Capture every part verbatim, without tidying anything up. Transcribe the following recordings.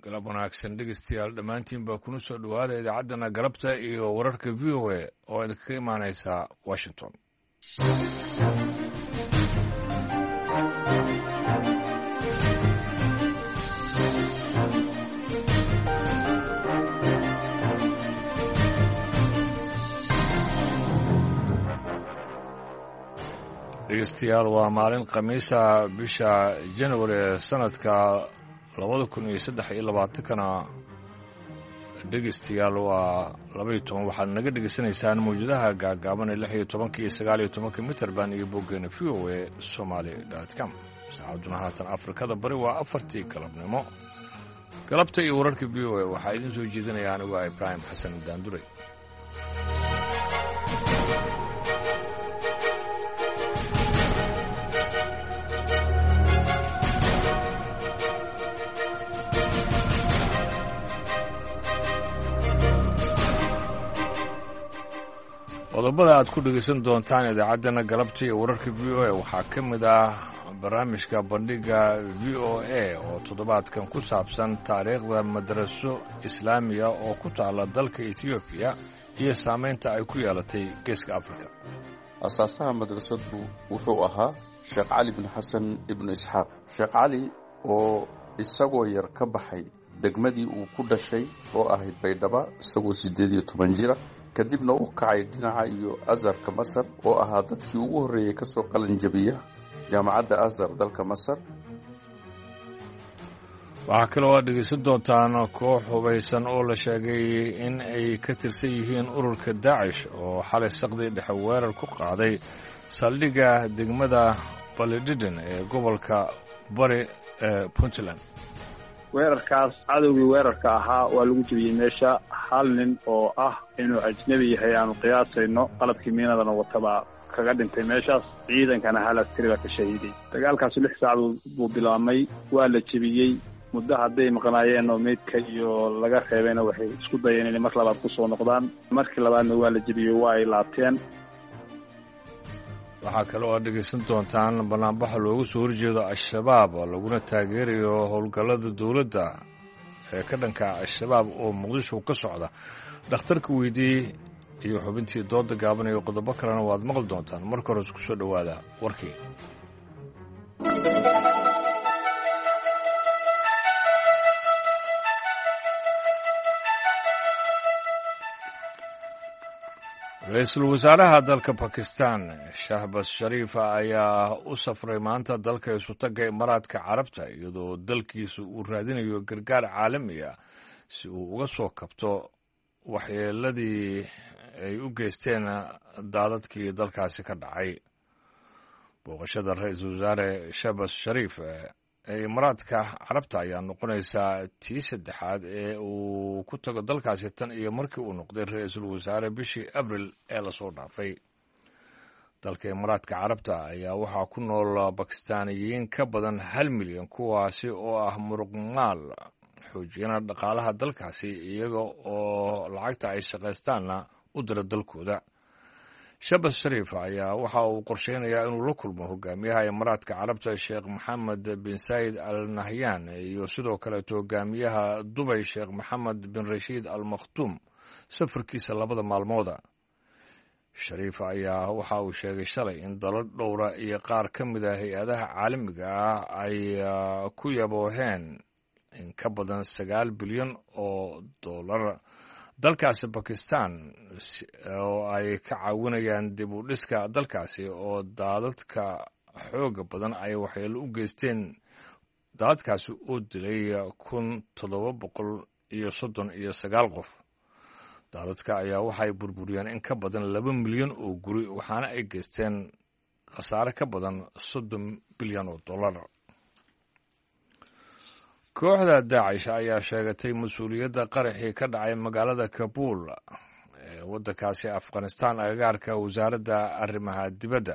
galab wanaagsan dhegeystayaal dhammaantiin baa kuna soo dhowaada idaacaddana galabta iyo wararka v o a oo idinkaga imaanaysa washington dhegeystayaal waa maalin khamiisa bisha januari ee sanadka labada kun iyo saddex iyo labaatankana dhegeystayaal waa labaiyo toban waxaad naga dhegeysanaysaan mawjadaha gaagaaban ee lix iyo tobanka iyo sagaal iyo tobanka mitrband iyo boggeena v o a somaali dot com saacaduna haatan afrikada bari waa afartii galabnimo galabta iyo wararka v o a waxaa idiin soo jeedinaya anigu ah ibraahim xasan daanduray qodobada aad ku dhegaysan doontaan idaacaddana galabta iyo wararka v o a waxaa ka mid ah barnaamijka bandhigga v o a oo toddobaadkan ku saabsan taariikhda madaraso islaamiya oo ku taala dalka etoobiya iyo saamaynta ay ku yeelatay geeska afrika asaasaha madrasaddu wuxuu ahaa sheekh cali bin xasan ibnu isxaaq sheekh cali oo isagoo yar ka baxay degmadii uu ku dhashay oo ahayd baydhaba isagoo siddeed iyo toban jira kadibna u kacay dhinaca iyo azarka masar oo ahaa dadkii ugu horreeyey ka soo qalan jabiya jaamacadda azar dalka masar waxaa kaloo aad dhegaysan doontaan koox hubaysan oo la sheegay in ay ka tirsan yihiin ururka daacish oo xalay saqdii dhexe weerar ku qaaday saldhigga degmada baledhidhan ee gobolka bari ee puntland weerarkaas cadowgii weerarka ahaa waa lagu jebiyey meesha hal nin oo ah inuu ajnebi yahay aanu qiyaasayno qalabkii miinadana watabaa kaga dhintay meeshaas ciidankana hal askari baa ka shahiiday dagaalkaasu lix saac buu bilaabmay waa la jebiyey muddo hadday maqnaayeen oo meydka iyo laga reebayna waxay isku dayeen inay mar labaad ku soo noqdaan markii labaadna waa la jebiyey waa ay laabteen waxaa kaloo aad dhegaysan doontaan bannaanbaxa loogu soo horjeedo al-shabaab laguna taageerayo howlgallada dowladda ee ka dhanka al-shabaab oo muqdisho ka socda dhakhtarka weydii iyo xubintii dooda gaaban iyo qodobo kalena waad maqli doontaan marka hore isku soo dhowaada warkii ra-iisul wasaaraha dalka bakistan shahbas shariifa ayaa u safray maanta dalka isutagga imaaraadka carabta iyadoo dalkiisa uu raadinayo gargaar caalami ah si uu uga soo kabto waxyeeladii ay u geysteen daadadkii dalkaasi ka dhacay booqashada ra-iisul wasaare shahbas shariif ee imaaraadka carabta ayaa noqonaysaa tii saddexaad ee uu ku tago dalkaasi tan iyo markii uu noqday ra-iisul wasaare bishii abril ee lasoo dhaafay dalka imaaraadka carabta ayaa waxaa ku nool bakistaaniyiin ka badan hal milyan kuwaasi oo ah muruqmaal xoojiyana dhaqaalaha dalkaasi iyaga oo lacagta ay shaqaystaanna u dira dalkooda shahbas shariif ayaa waxa uu qorsheynayaa inuu la kulmo hogaamiyaha imaaraadka carabta sheekh maxamed bin saayid al nahyan iyo sidoo kaleeto hogaamiyaha dubay sheekh maxamed bin rashiid al makhtuum safarkiisa labada maalmooda shariif ayaa waxa uu sheegay shalay in dalo dhowra iyo qaar ka mid a hay-adaha caalamiga ah ay ku yabooheen in ka badan sagaal bilyan oo dollar dalkaasi bakistan oo ay ka caawinayaan dib u dhiska dalkaasi oo daadadka xooga badan ay waxyeelo u geysteen daadadkaasi oo dilay kun toddoba boqol iyo soddon iyo sagaal qof daadadka ayaa waxay burburiyeen in ka badan laba milyan oo guri waxaana ay geysteen khasaare ka badan soddon bilyan oo dollar kooxda daacish ayaa sheegatay mas-uuliyadda qaraxii ka dhacay magaalada kabuul ee waddankaasi afghanistan agagaarka wasaaradda arrimaha dibadda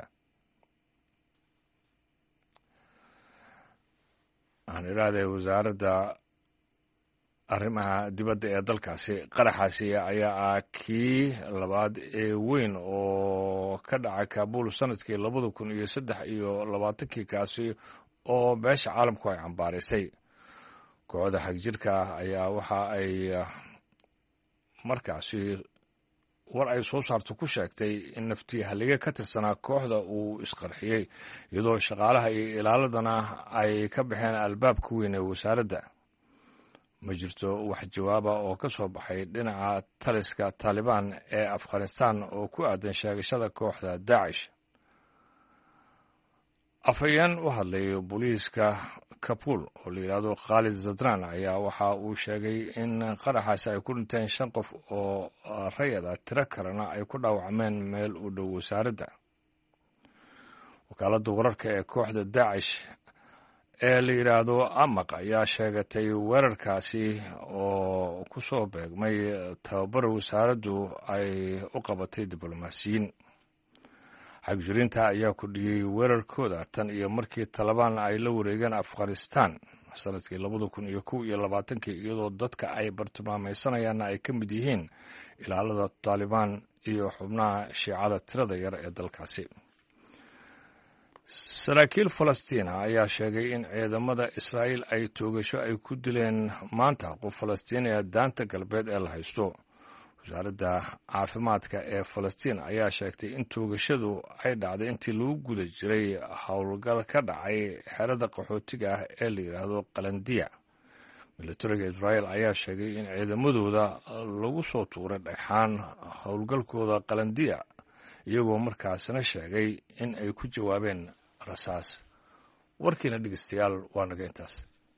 waxaan idhaahday wasaaradda arrimaha dibadda ee dalkaasi qaraxaasi ayaa ah kii labaad ee weyn oo ka dhacay kabuul sanadkii labada kun iyo saddex iyo labaatankii kaasi oo beesha caalamku ay cambaaraysay kooxda xagjirka ah ayaa waxa ay markaasi war ay soo saarto ku sheegtay in naftii halliga ka tirsanaa kooxda uu isqarxiyey iyadoo shaqaalaha iyo ilaaladana ay ka baxeen albaabka weyn ee wasaaradda. ma jirto wax jawaaba oo ka soo baxay dhinaca taliska taalibaan ee afghanistan oo ku aadan sheegashada kooxda daacish. afhayeen u hadlay booliiska kabul oo la yidhaahdo khaalid zadran ayaa waxa uu sheegay in qaraxaasi ay ku dhinteen shan qof oo rayada tiro kalena ay ku dhaawacmeen meel u dhow wasaaradda. wakaaladda wararka ee kooxda daacish ee la yidhaahdo amaq ayaa sheegatay weerarkaasi oo ku soo beegmay tababar wasaaraddu ay u qabatay diblomaasiyiin. xagjiriinta ayaa kordhiyey weerarkooda tan iyo markii talabaan ay la wareegeen afghanistan sanadkii labada kun iyo kow iyo labaatankii iyadoo dadka ay bartilmaameysanayaanna ay ka mid yihiin ilaalada taalibaan iyo xubnaha shiicada tirada yar ee dalkaasi. saraakiil falastiina ayaa sheegay in ciidamada israa'iil ay toogasho ay ku dileen maanta qof falastiiniya daanta galbeed ee la haysto. wasaaradda caafimaadka ee falastiin ayaa sheegtay in toogashadu ay dhacday intii lagu guda jiray howlgal ka dhacay xerada qaxootiga ah ee la yidhaahdo qalandiya. militariga israa'iil ayaa sheegay in ciidamadooda lagu soo tuuray dhagxaan howlgalkooda qalandiya iyagoo markaasina sheegay in ay ku jawaabeen rasaas. warkiina dhegeystayaal waa naga intaas.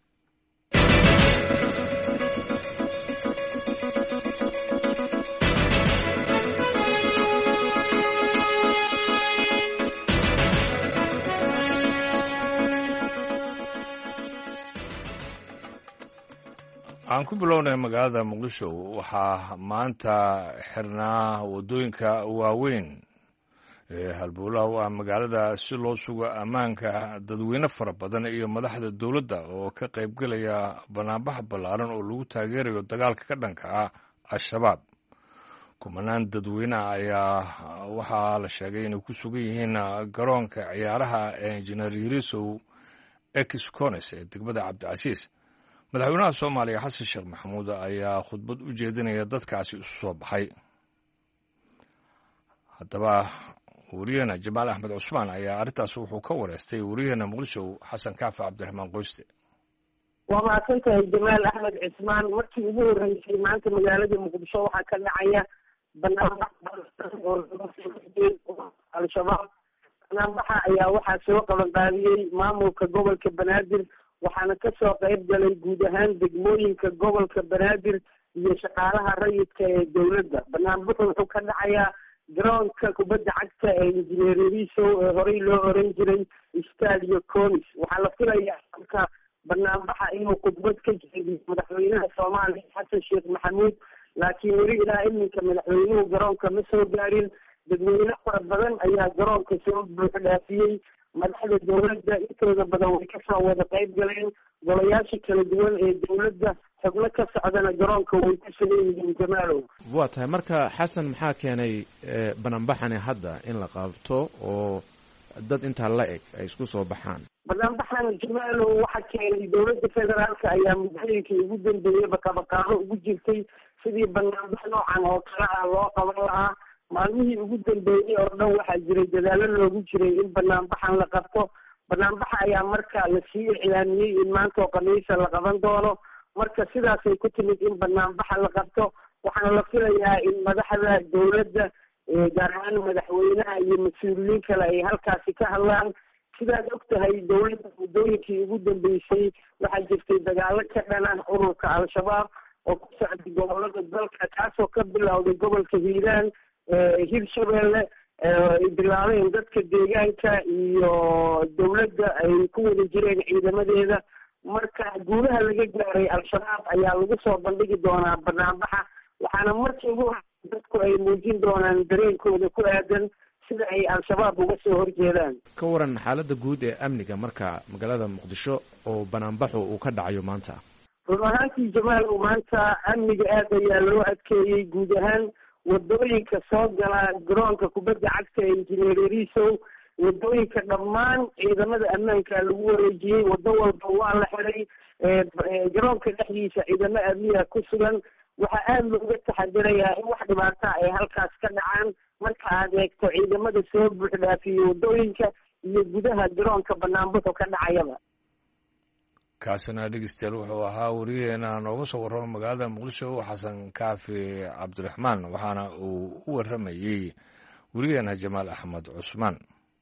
aan ku bilownay magaalada muqdisho waxaa maanta xirnaa waddooyinka waaweyn ee halbowlaha u ah magaalada si loo sugo ammaanka dadweyne fara badan iyo madaxda dowladda oo ka qaybgelaya banaanbax ballaaran oo lagu taageerayo dagaalka ka dhanka ah al-shabaab. kumanaan dadweyneha ayaa waxaa la sheegay inay ku sugan yihiin garoonka ciyaaraha ee injineer yarisow excones ee degmada cabdicasiis. madaxweynaha soomaaliya xasan sheekh maxamuud ayaa khudbad u jeedinaya dadkaasi isu soo baxay. haddaba wariyahena jamaal axmed cusmaan ayaa arrintaas wuxuu ka wareystay wariyahena muqdisho xasan kaafi cabdiraxmaan qoyste. waa mahadsantahay jamaal axmed cismaan. markii ugu horreysay maanta magaalada muqdisho waxaa ka dhacaya banaanbax oo al-shabaab. banaanbaxa ayaa waxaa soo qabanqaabiyey maamulka gobolka banaadir waxaana kasoo qayb galay guud ahaan degmooyinka gobolka banaadir iyo shaqaalaha rayidka ee dowladda. banaanbaxu wuxuu ka dhacayaa garoonka kubadda cagta ee injineer yarisow ee horey loo oran jiray stadio conis. waxaa la filayaa halka banaanbaxa inuu khudbad ka jeediyo madaxweynaha soomaaliya xasan sheekh maxamuud, laakiin weli ilaa iminka madaxweynuhu garoonka ma soo gaarin. dadweyne fara badan ayaa garoonka soo buux dhaafiyey. madaxda dowladda intooda badan way kasoo wada qayb galeen. golayaasha kala duwan ee dowladda xubno ka socdana garoonka way ku sugan yihiin jamaalow. waa tahay marka xasan, maxaa keenay banaanbaxani hadda in la qabto oo dad intaa la eg ay isku soo baxaan? banaanbaxan jamaalow waxaa keenay dowladda federaalka ayaa muddooyinkii ugu dambeeyeyba kabaqaado ugu jirtay sidii banaanbax noocan oo kale ah loo qaban lahaa. maalmihii ugu dambeeyey oo dhan waxaa jiray dadaalo loogu jiray in banaanbaxan la qabto. banaanbaxa ayaa marka lasii iclaamiyey in maanta oo khamiisa la qaban doono. marka sidaasay ku timid in banaanbaxa la qabto. waxaana la filayaa in madaxda dowladda gaar ahaan madaxweynaha iyo mas-uuliyiin kale ay halkaasi ka hadlaan. sidaad og tahay dowladda muddooyinkii ugu dambeysay waxaa jirtay dagaalo ka dhan ah ururka al-shabaab oo ku socday gobolada dalka, kaasoo ka bilowday gobolka hiiraan, hirshabeelle. ay bilaabeen dadka deegaanka iyo dowladda ay ku wada jireen ciidamadeeda. marka guulaha laga gaaray al-shabaab ayaa lagu soo bandhigi doonaa banaanbaxa, waxaana markii ugu dadku ay muujin doonaan dareenkooda ku aadan sida ay al-shabaab uga soo horjeedaan. ka waran xaaladda guud ee amniga marka magaalada muqdisho oo banaanbaxu uu ka dhacayo maanta? run ahaantii jamaal, maanta amniga aad ayaa loo adkeeyey. guud ahaan wadooyinka soo gala garoonka kubadda cagta ee injineer yarisow, wadooyinka dhammaan ciidamada ammaanka lagu wareejiyey. wado walba waa la xiray. garoonka dhexdiisa ciidamo amniga ku sugan. waxaa aada looga taxadirayaa in wax dhibaata ay halkaas ka dhacaan marka aad eegto ciidamada soo buuxdhaafiyo wadooyinka iyo gudaha garoonka banaanbaxu ka dhacayaba. kaasina dhegeystayaal wuxuu ahaa wariyaheena nooga soo warrama magaalada muqdisho xasan kaafi cabdiraxmaan waxaana uu u warramayey wariyaheena jamaal axmed cusmaan.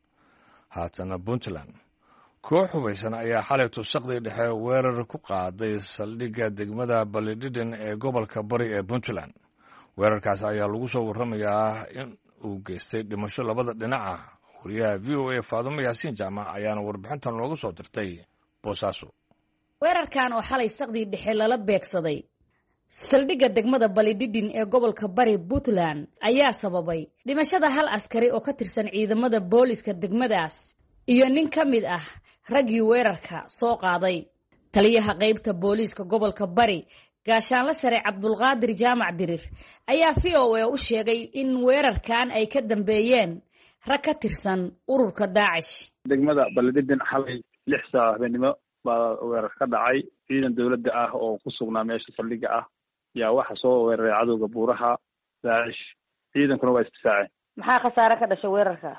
haatana puntland koox hubaysan ayaa xalay tusaqdii dhexe weerar ku qaaday saldhigga degmada balidhidhin ee gobolka bari ee puntland. weerarkaas ayaa lagu soo warramayaa in uu geystay dhimasho labada dhinaca. wariyaha v o a faadumo yaasiin jaamac ayaana warbixintan looga soo dirtay boosaaso. weerarkan oo xalay saqdii dhexe lala beegsaday saldhigga degmada balidhidhin ee gobolka bari puntland ayaa sababay dhimashada hal askari oo ka tirsan ciidamada booliska degmadaas iyo nin ka mid ah raggii weerarka soo qaaday. taliyaha qaybta booliiska gobolka bari gaashaanle sare cabdulqaadir jaamac dirir ayaa v o a u sheegay in weerarkan ay ka dambeeyeen rag ka tirsan ururka daacish. degmada balidhidhin xalay lix saac habeenimo baa weerar ka dhacay. ciidan dowladda ah oo ku sugnaa meesha saldhigga ah yaa waxa soo weeraray cadowga buuraha daacish. ciidankuna waa isdifaaceen. maxaa khasaare ka dhashay weerarkaas?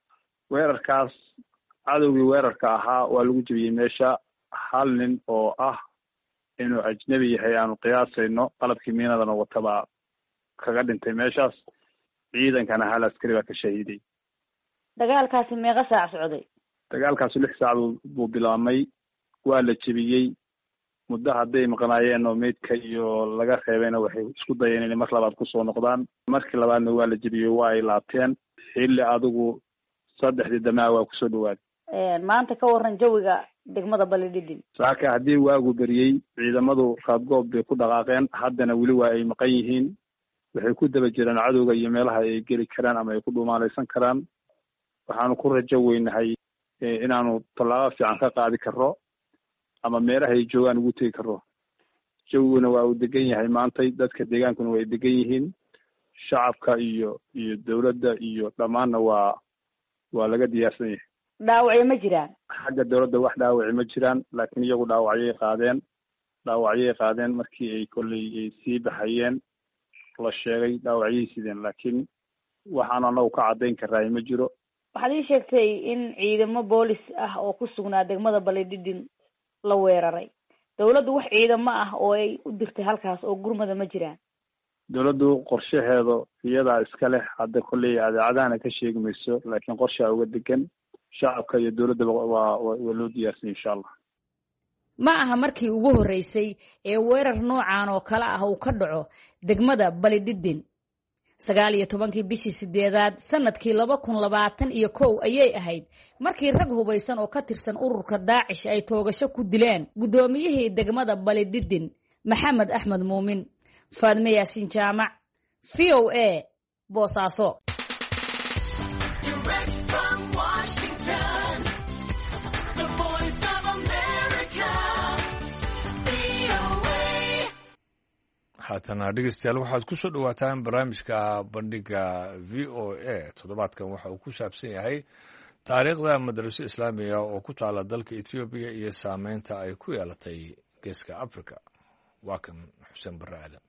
weerarkaas cadowgii weerarka ahaa waa lagu jebiyey meesha. hal nin oo ah inuu ajnabi yahay aanu qiyaasayno qalabkii miinadana watabaa kaga dhintay meeshaas. ciidankana hal askari baa ka shahiiday. dagaalkaasi meeqa saac socday? dagaalkaasi lix saac buu bilaabmay. waa la jebiyey. muddo hadday maqnaayeen oo meydka iyo laga reebayna waxay isku dayeen inay mar labaad kusoo noqdaan. markii labaadna waa la jebiyey, waa ay laabteen. xilli adigu saddexdii damaa waa kusoo dhawaaday. maanta ka waran jawiga degmada balidhidhin. saaka haddii waagu beriyey ciidamadu raadgoob bay ku dhaqaaqeen. haddana weli waa ay maqan yihiin. waxay ku daba jiraan cadowga iyo meelaha ay geli karaan ama ay ku dhumaalaysan karaan. waxaanu ku rajo weynahay inaanu tallaabo fiican ka qaadi karro ama meelaha ay joogaan ugu tegi karro. jawiguna waa uu degan yahay maantay. dadka deegaankuna way degan yihiin. shacabka iyo iyo dawladda iyo dhammaanna waa waa laga diyaarsan yahay. dhaawacyo ma jiraan? xagga dawladda wax dhaawaci ma jiraan, laakiin iyagu dhaawacyay qaadeen dhaawacyay qaadeen markii ay kolley ay sii baxayeen la sheegay dhaawacyay sideen, laakiin waxaan anagu ka caddayn karraay ma jiro. waxaad ii sheegtay in ciidamo boolis ah oo ku sugnaa degmada balidhidhin la weeraray. dawladdu wax ciidamo ah oo ay u dirtay halkaas oo gurmada ma jiraan? dawladdu qorshaheedu iyadaa iska leh. hadda kolley adeecadahana ka sheegi mayso, laakiin qorshaa uga degan. shacabka iyo dawladdaba waa waa loo diyaarsan insha allah. ma aha markii ugu horreysay ee weerar noocan oo kale ah uu ka dhaco degmada balidhidhin. sagaal iyo tobankii bishii sideedaad sanadkii laba kun labaatan iyo kow ayay ahayd markii rag hubaysan oo ka tirsan ururka daacish ay toogasho ku dileen guddoomiyihii degmada balidhidhin maxamed axmed muumin. faadme yaasiin jaamac, v o a, boosaaso. haatana dhegeystayaal waxaad ku soo dhawaataan barnaamijka bandhiga v o a. toddobaadkan waxa uu ku saabsan yahay taariikhda madraso islaamiga oo ku taala dalka ethoobiya iyo saameynta ay ku yeelatay geeska africa. waa kan xuseen barre aadan.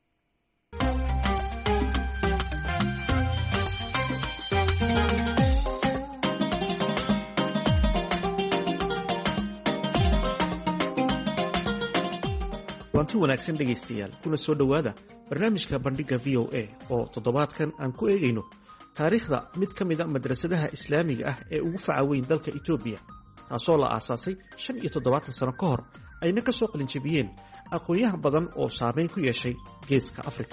waanti wanaagsan dhegaystayaal, kuna soo dhowaada barnaamijka bandhigga v o a oo toddobaadkan aan ku eegayno taariikhda mid ka mida madrasadaha islaamiga ah ee ugu faca weyn dalka etoobiya, taasoo la aasaasay shan iyo toddobaatan sano ka hor ayna ka soo qalinjabiyeen aqoonyahan badan oo saamayn ku yeeshay geeska afrika.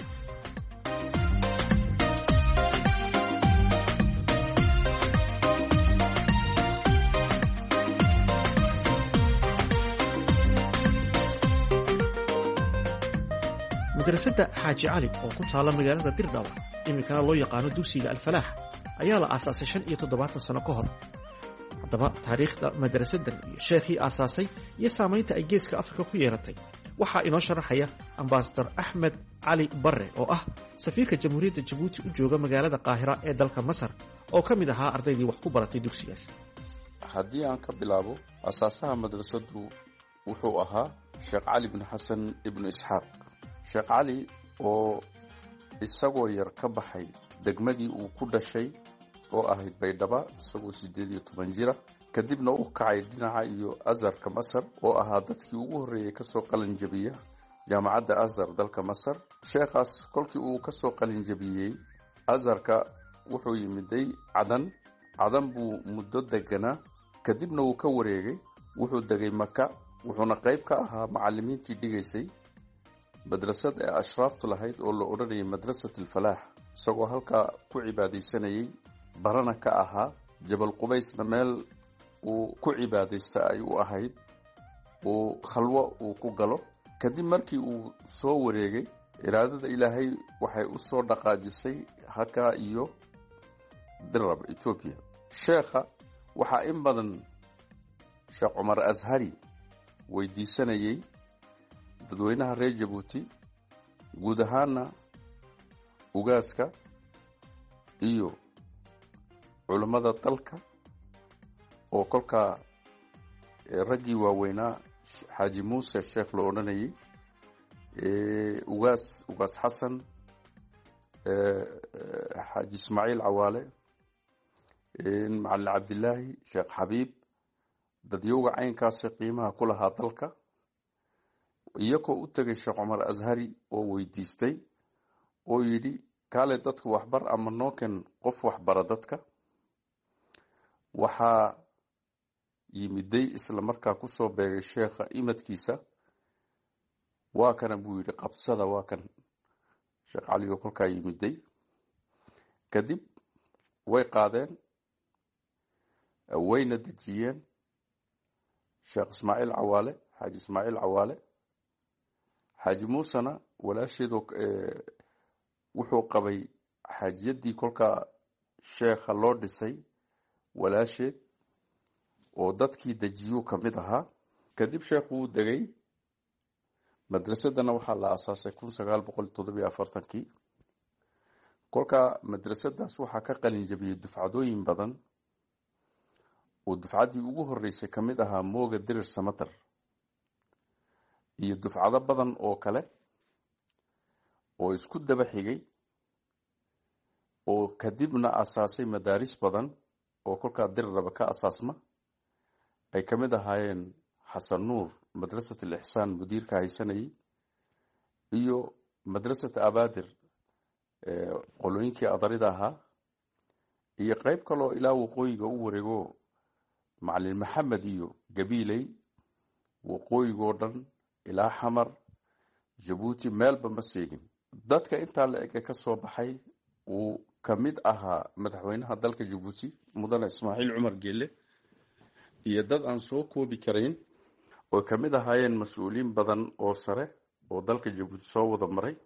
madrasadda xaaji cali oo ku taala magaalada dirdhawa iminkana loo yaqaano dugsiga alfalaax ayaa la aasaasay shan iyo toddobaatan sano ka hor. haddaba taariikhda madrasaddan iyo sheekhii aasaasay iyo saamaynta ay geeska afrika ku yeelatay waxaa inoo sharaxaya ambasador axmed cali barre oo ah safiirka jamhuuriyadda jabuuti u jooga magaalada qaahira ee dalka masar oo ka mid ahaa ardaydii wax ku baratay dugsigaas. haddii aan ka bilaabo asaasaha madrasaddu wuxuu ahaa sheekh cali bin xasan ibnu isxaaq. sheekh cali oo isagoo yar ka baxay degmadii uu ku dhashay oo ahayd baydhaba isagoo siddeed iyo toban jira, kadibna u kacay dhinaca iyo azharka masar oo ahaa dadkii ugu horreeyey kasoo qalin jabiya jaamacadda azhar dalka masar. sheekhaas kolkii uu kasoo qalin jabiyey azharka wuxuu yimiday cadan cadan buu muddo deganaa, kadibna wuu ka wareegay, wuxuu degay maka, wuxuuna qayb ka ahaa macallimiintii dhigaysay madrasad ee ashraaftu lahayd oo la odhanayay madrasat alfalaax, isagoo halkaa ku cibaadaysanayay, barana ka ahaa. jabal qubaysna meel uu ku cibaadaysta ay u ahayd, uu khalwo uu ku galo. kadib markii uu soo wareegay, iraadada ilaahay waxay u soo dhaqaajisay halkaa iyo dirab Ethiopia. sheekha waxaa in badan sheekh cumar ashari weydiisanayay dadweynaha reer Jabuuti, guud ahaana ugaaska iyo culimada dalka, oo kolkaa raggii waaweynaa xaaji muuse sheekh la odhanayay, ugaas ugaas xasan, xaaji ismaaciil cawaale, macallin cabdilaahi, sheekh xabiib, dadyowga caynkaasi qiimaha ku lahaa dalka, iyagoo u tegay sheekh cumar ashari oo weydiistay oo yidhi kaale dadku waxbar ama nooken qof waxbara dadka. waxaa yimiday isla markaa kusoo beegay sheekha imadkiisa, waa kana buu yidhi qabsada, waa kan sheekh cali oo kolkaa yimiday. kadib way qaadeen, wayna dejiyeen sheekh ismaaciil cawaale, xaaji ismaaciil cawaale. xaaji muusena walaasheedoo wuxuu qabay xaajiyadii kolkaa sheekha loo dhisay walaasheed, oo dadkii dejiyuu ka mid ahaa. kadib sheekhu wuu degay, madrasadana waxaa la aasaasay kun sagaal boqol toddobiyo afartankii. kolkaa madrasadaas waxaa ka qalin jabiyey dufcadooyin badan, oo dufcaddii ugu horreysay ka mid ahaa mooga dirir samatar, iyo dufcado badan oo kale oo isku daba xigay, oo kadibna asaasay madaaris badan oo kolkaa diriraba ka asaasma. ay ka mid ahaayeen xasan nuur madrasat alixsaan mudiirka haysanayay, iyo madrasat abaadir qolooyinkii adarida ahaa, iyo qayb kaloo ilaa waqooyiga u wareego macallin maxamed iyo gabiiley, waqooyigoo dhan ilaa xamar, jabuuti, meelba ma seegin. dadka intaa la ege ka soo baxay uu ka mid ahaa madaxweynaha dalka Jabuuti mudane Ismaaciil Cumar Geelle, iyo dad aan soo koobi karayn oo ka mid ahaayeen mas-uuliyiin badan oo sare oo dalka Jabuuti soo wada maray.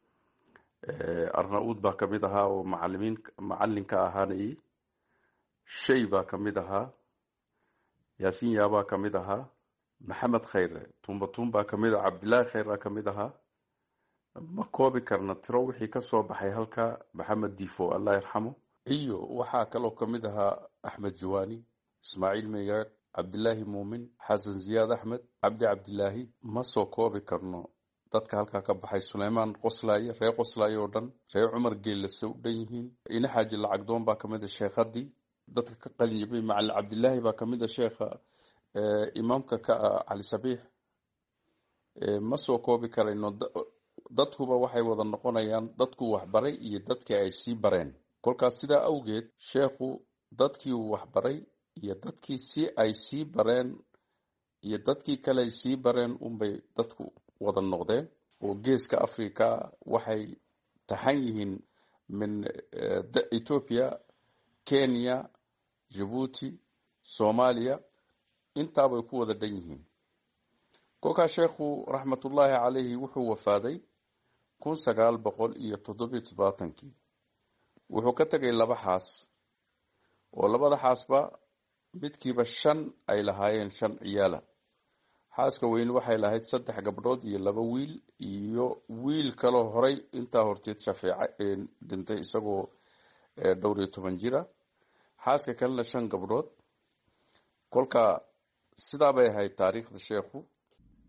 Arnaud baa ka mid ahaa oo macallimiin macallinka ahaanayay, Shay baa ka mid ahaa, Yaasiin Yaabaa ka mid ahaa, Maxamed Khayre Tumba Tumba ka mid ah, Cabdilaahi Khayre ka mid ahaa. ma koobi karna tiro wixii ka soo baxay halka. Maxamed Difo Allah yarxamo, iyo waxaa kaloo ka mid ahaa Axmed Jawaani, Ismaaciil Meegaad, Cabdilaahi Muumin, Xasan Ziyaad Axmed, Cabdi Cabdilaahi. ma soo koobi karno dadka halkaa ka baxay. Suleymaan Qoslaaye, reer Qoslaaye oo dhan, reer Cumar Geelle se u dhan yihiin. ina xaaji lacag doon baa ka mid ah sheekhadii dadka ka qalin jabay. macallin Cabdilaahi baa ka mid ah sheekha imaamka ka ah Cali Sabiix. ma soo koobi karayno, dadkuba waxay wada noqonayaan dadku waxbaray iyo dadkii ay sii bareen. kolkaas sidaa awgeed sheekhu dadkii uu waxbaray iyo dadkii si ay sii bareen iyo dadkii kale ay sii bareen unbay dadku wada noqdeen. oo geeska Afrika waxay taxan yihiin min Ethiopia, Kenya, Djibouti, Soomaaliya, intaabay ku wada dhan yihiin. kolkaas sheekhu raxmatullaahi calayhi wuxuu wafaaday kun sagaal boqol iyo toddobiyo todobaatankii. wuxuu ka tegay laba xaas, oo labada xaasba midkiiba shan ay lahaayeen, shan ciyaala. xaaska weyn waxay lahayd saddex gabdhood iyo laba wiil, iyo wiil kaloo horay intaa horteed shafeeca dhintay isagoo dhowr iyo toban jira. xaaska kalena shan gabdhood. kolka sidaa bay ahayd taariikhda sheekhu.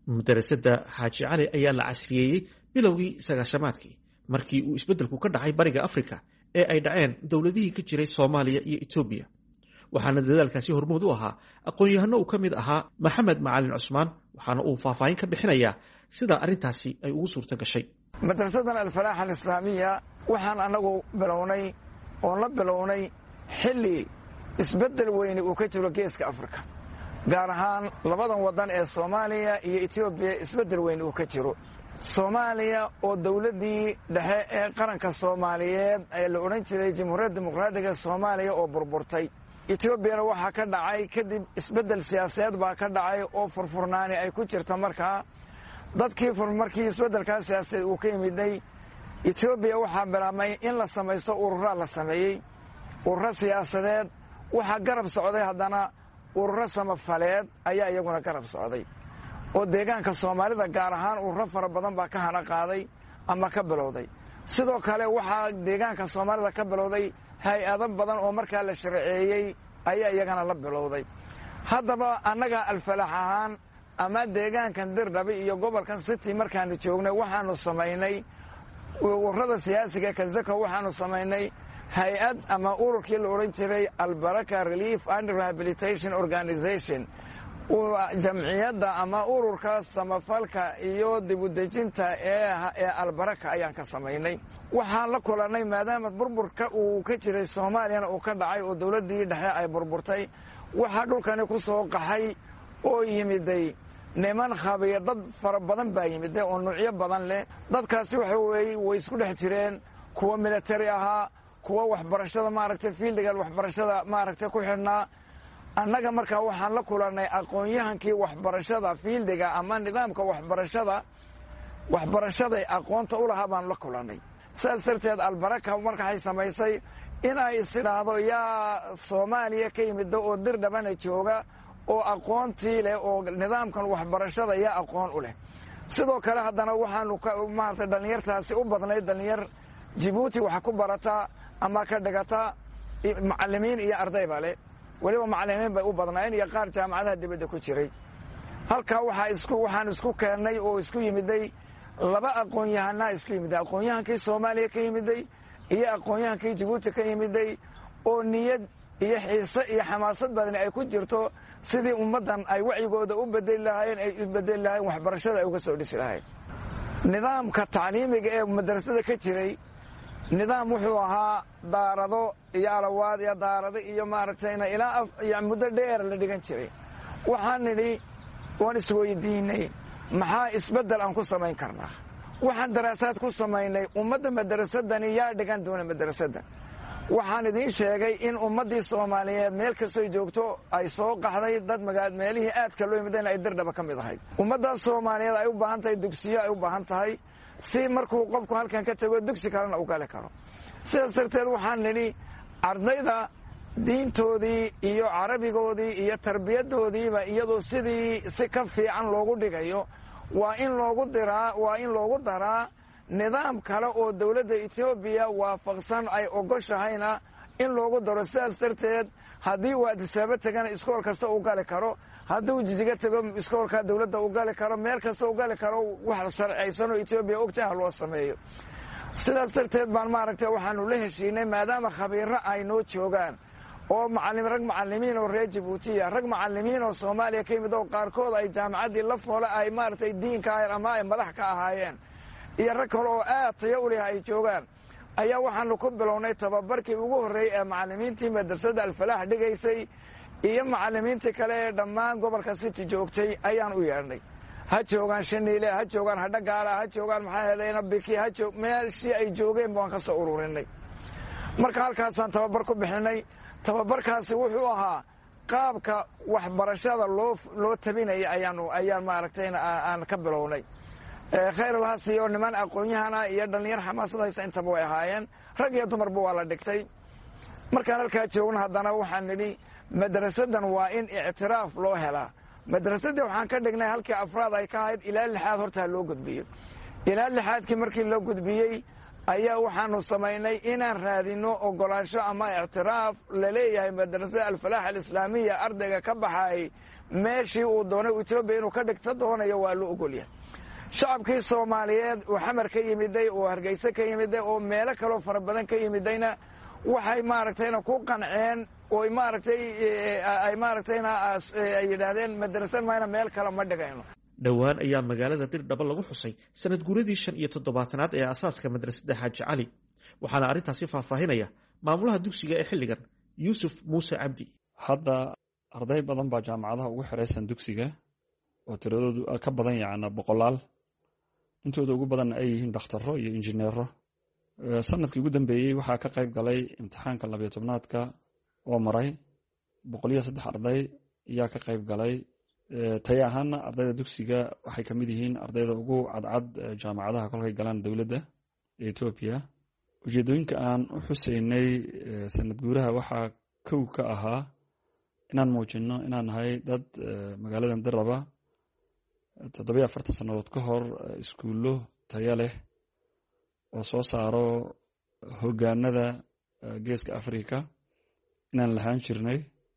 madarasada xaaji cali ayaa la casriyeeyey bilowgii sagaashamaadkii markii uu isbeddelku ka dhacay bariga afrika ee ay dhaceen dowladihii ka jiray soomaaliya iyo etoobiya waxaana dadaalkaasi hormood u ahaa aqoon-yahano uu ka mid ahaa maxamed macalin cusmaan waxaana uu faahfaahin ka bixinayaa sida arrintaasi ay ugu suurto gashay. madrasadan alfalaax alislaamiya waxaan anagu bilownay oon la bilownay xilli isbeddel weyni uu ka jiro geeska afrika gaar ahaan labadan waddan ee soomaaliya iyo etoobiya isbeddel weyni uu ka jiro. soomaaliya oo dawladdii dhexe ee qaranka soomaaliyeed ee la odhan jiray jamhuuriyadda dimuqraadiga soomaaliya oo burburtay, etoobiyana waxaa ka dhacay kadib isbeddel siyaasadeed baa ka dhacay oo furfurnaani ay ku jirta. markaa dadkii markii isbeddelkaa siyaasadeed uu ka yimiday etoobiya waxaa bilaabmay in la samaysto ururaa la sameeyey, ururo siyaasadeed. waxaa garab socday haddana ururo samafaleed ayaa iyaguna garab socday oo deegaanka soomaalida gaar ahaan ururo fara badan baa ka hana qaaday ama ka bilowday. sidoo kale waxaa deegaanka soomaalida ka bilowday hay-ado badan oo markaa la sharceeyey ayaa iyagana la bilowday. haddaba annaga alfalax ahaan ama deegaankan dirdhabe iyo gobolkan city markaanu joognay waxaanu samaynay ururada siyaasiga kazako waxaanu samaynay hay-ad ama ururkii la odhan jiray albaraka relief and rehabilitation organization, jamciyadda ama ururka samafalka iyo dibudejinta ee albaraka ayaan ka samaynay. waxaan la kulannay maadaama burburka uu ka jiray soomaaliyana uu ka dhacay oo dawladdii dhexe ay burburtay, waxaa dhulkani ku soo qaxay oo yimiday niman khabiya dad fara badan baa yimiday oo nuucyo badan leh. dadkaasi waxa weeye way isku dhex jireen kuwa military ahaa, kuwa waxbarashada maaragtay fiildiga waxbarashada maaragtay ku xidhnaa. annaga markaa waxaan la kulannay aqoon-yahankii waxbarashada fiildiga ama nidaamka waxbarashada waxbarashaday aqoonta u lahaa baan la kulannay. sidaas darteed albaraka markaay samaysay inay isidhaahdo yaa soomaaliya ka yimidda oo dirdhabana jooga oo aqoontii leh oo nidaamkan waxbarashada yaa aqoon u leh. sidoo kale haddana waxaanu maaragtay dhallinyartaasi u badnayd dhallinyar jibuuti wax ku barata ama ka dhigata macallimiin iyo ardayba leh, weliba macallimiin bay u badnaayeen iyo qaar jaamacadaha dibadda ku jiray. halkaa waxaa isku waxaan isku keennay oo isku yimiday laba aqoon-yahanaa isku yimiday, aqoon-yahankii soomaaliya ka yimiday iyo aqoon-yahankii jibuuti ka yimiday oo niyad iyo xiise iyo xamaasad badani ay ku jirto sidii ummaddan ay wacyigooda u bedeli lahaayeen ay u bedeli lahayen waxbarashada ay uga soo dhisi lahayn. nidaamka tacliimiga ee madrasada ka jiray nidaam wuxuu ahaa daarado iyo alawaad iyo daarado iyo maaragtayna ilaa yani muddo dheer la dhigan jiray. waxaan nidhi waan isweydiinay maxaa isbeddel aan ku samayn karnaa. waxaan daraasaad ku samaynay ummadda madrasadani yaa dhigan doona madrasaddan. waxaan idiin sheegay in ummaddii soomaaliyeed meel kastoy joogto ay soo qaxday dad magaad meelihii aadka loo yimideen ay dirdhaba ka mid ahayd. ummaddaas soomaaliyeed ay u baahan tahay dugsiyo ay u baahan tahay si markuu qofku halkan ka tago dugsi kalena u gali karo. sidaas darteed waxaan nidhi ardayda diintoodii iyo carabigoodii iyo tarbiyaddoodiiba iyadoo sidii si ka fiican loogu dhigayo waa in loogu diraa waa in loogu daraa nidaam kale oo dawladda etoobiya waafaqsan ay ogoshahayna in loogu daro. sidaas darteed haddii uu adisaabo tegana iskool kasta u gali karo, hadduu jijiga tego iskoolka dawladda u gali karo, meel kasta u gali karo wax sharcaysanoo etoobiya ogtaha loo sameeyo. sidaas darteed baan maaragtay waxaanu la heshiinay maadaama khabiirro ay noo joogaan oo macallim rag macallimiin oo reer jibuutiya, rag macallimiin oo soomaaliya ka yimid oo qaarkood ay jaamacaddii la foole ay maaragtay diinka ahayn ama ay madax ka ahaayeen iyo rag kale oo aad tayo u leh ay joogaan, ayaa waxaanu ku bilownay tababarkii ugu horreeyey ee macallimiintii madrasadda alfalaax dhigaysay iyo macallimiintii kale ee dhammaan gobolka city joogtay ayaan u yeedhnay. ha joogaan shaniile, ha joogaan hadhagaala, ha joogaan maxaa helayna biki, ha joog meeshii ay joogeen baan ka soo ururinay. marka halkaasaan tababar ku bixinay. tababarkaasi wuxuu ahaa qaabka waxbarashada loo loo tabinaya ayaanu ayaan maaragtayna aan ka bilownay. khayr alhaasi oo niman aqoon-yahana iyo dhallinyar xamaasad haysa intaba way ahaayeen, rag iyo dumarba waa la dhigtay. markaan halkaa joogno haddana waxaan nidhi madrasaddan waa in ictiraaf loo helaa. madrasaddii waxaan ka dhignay halkii afraad ay ka ahayd ilaa lixaad hortaa loo gudbiyo. ilaa lixaadkii markii loo gudbiyey ayaa waxaanu samaynay inaan raadinno ogolaansho ama ictiraaf la leeyahay madrasada alfalaax alislaamiya ardayga ka baxaayay meeshii uu doonay etoobiya inuu ka dhigto doonayo waa loo ogolyahay shacabkii soomaaliyeed uu xamar ka yimiday oo hargeysa ka yimiday oo meelo kaloo fara badan ka yimidayna waxay maaragtayna ku qanceen oo maaragtay ay maaragtayna ay yidhaahdeen madrasad mayna meel kale ma dhigayno dhowaan ayaa magaalada dirdhaba lagu xusay sanad guuradii shan iyo toddobaatanaad ee asaaska madrasadda xaaji cali waxaana arrintaasi faahfaahinaya maamulaha dugsiga ee xilligan yuusuf muuse cabdi hadda arday badan baa jaamacadaha ugu xiraysan dugsiga oo tiradoodu ka badan yacna boqolaal intooda ugu badanna ay yihiin dhakhtaro iyo injineero sanadkii ugu dambeeyey waxaa ka qayb galay imtixaanka labiyo tobnaadka oo maray boqol iyo saddex arday ayaa ka qayb galay taya ahaana ardayda dugsiga waxay ka mid yihiin ardayda ugu cadcad jaamacadaha kolkay galaan dowladda etoobiya ujeedooyinka aan u xuseynay sanad guuraha waxaa kow ka ahaa inaan muujino inaan nahay dad magaaladan diraba toddobiyo afartan sannadood ka hor iskuullo taya leh oo soo saaro hoggaanada geeska africa inaan lahaan jirnay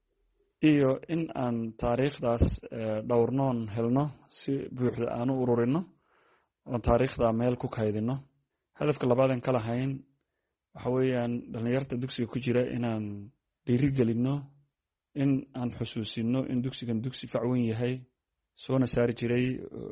iyo in aan taariikhdaas dhowrnoon helno si buuxda aan u ururino oo taariikhda meel ku kaydino hadafka labaadan ka lahayn waxa weeyaan dhallinyarta dugsiga ku jira inaan dhiirigelinno in aan xusuusino in dugsigan dugsi facweyn yahay soona saari jiray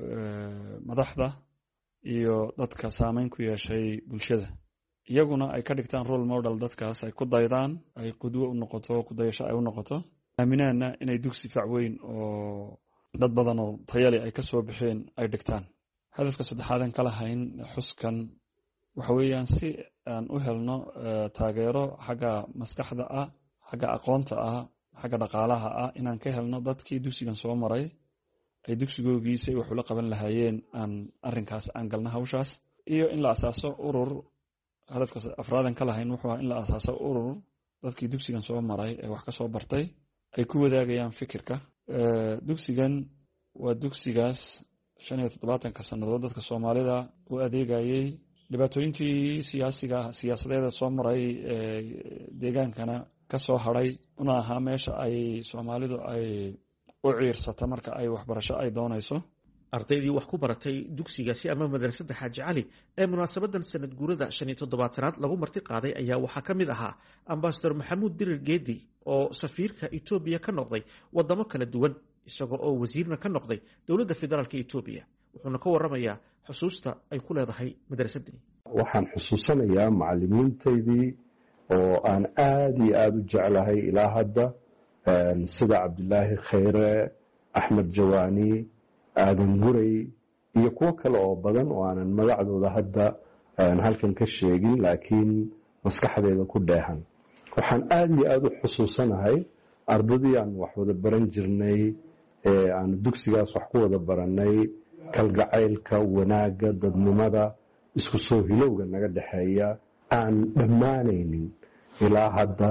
madaxda iyo dadka saameyn ku yeeshay bulshada iyaguna ay ka dhigtaan role model dadkaas ay ku daydaan ay qudwo u noqoto kudayasho ay u noqoto aaminaana inay dugsi facweyn oo dad badan oo tayale ay ka soo baxeen ay dhigtaan hadafka saddexaadan ka lahayn xuskan waxa weeyaan si aan u helno taageero xagga maskaxda ah xagga aqoonta ah xagga dhaqaalaha ah inaan ka helno dadkii dugsigan soo maray ay dugsigoogiisay wax ula qaban lahaayeen aan arrinkaas aan galna hawshaas iyo in la asaaso urur hadafka afraadan ka lahayn wuxuu ahaa in la asaaso urur dadkii dugsigan soo maray ee wax ka soo bartay ay ku wadaagayaan fikirka dugsigan waa dugsigaas shan iyo toddobaatanka sannadood dadka soomaalida u adeegayay dhibaatooyinkii siyaasiga siyaasadeeda soo maray deegaankana ka soo hadhay una ahaa meesha ay soomaalidu ay u ciirsata marka ay waxbarasho ay doonayso ardaydii wax ku baratay dugsigaasi ama madrasadda xaaji cali ee munaasabadan sanad guurada shan iyo toddobaatanaad lagu marti qaaday ayaa waxaa ka mid ahaa ambasador maxamuud dirir geedi oo safiirka etoobiya ka noqday wadamo kala duwan isagoo oo wasiirna ka noqday dowladda federaalka etoobiya wuxuuna ka waramayaa xusuusta ay ku leedahay madrasadani waxaan xusuusanayaa macalimiintaydii oo aan aada iyo aada u jeclahay ilaa hadda sida cabdilaahi khayre axmed jawaani aadan guray iyo kuwo kale oo badan oo aanan magacdooda hadda halkan ka sheegin laakiin maskaxdeeda ku dheehan waxaan aada iyo aada u xusuusanahay ardadii aan wax wada baran jirnay ee aan dugsigaas wax ku wada baranay kalgacaylka wanaagga dadnimada isku soo hilowga naga dhexeeya aan dhammaanaynin ilaa hadda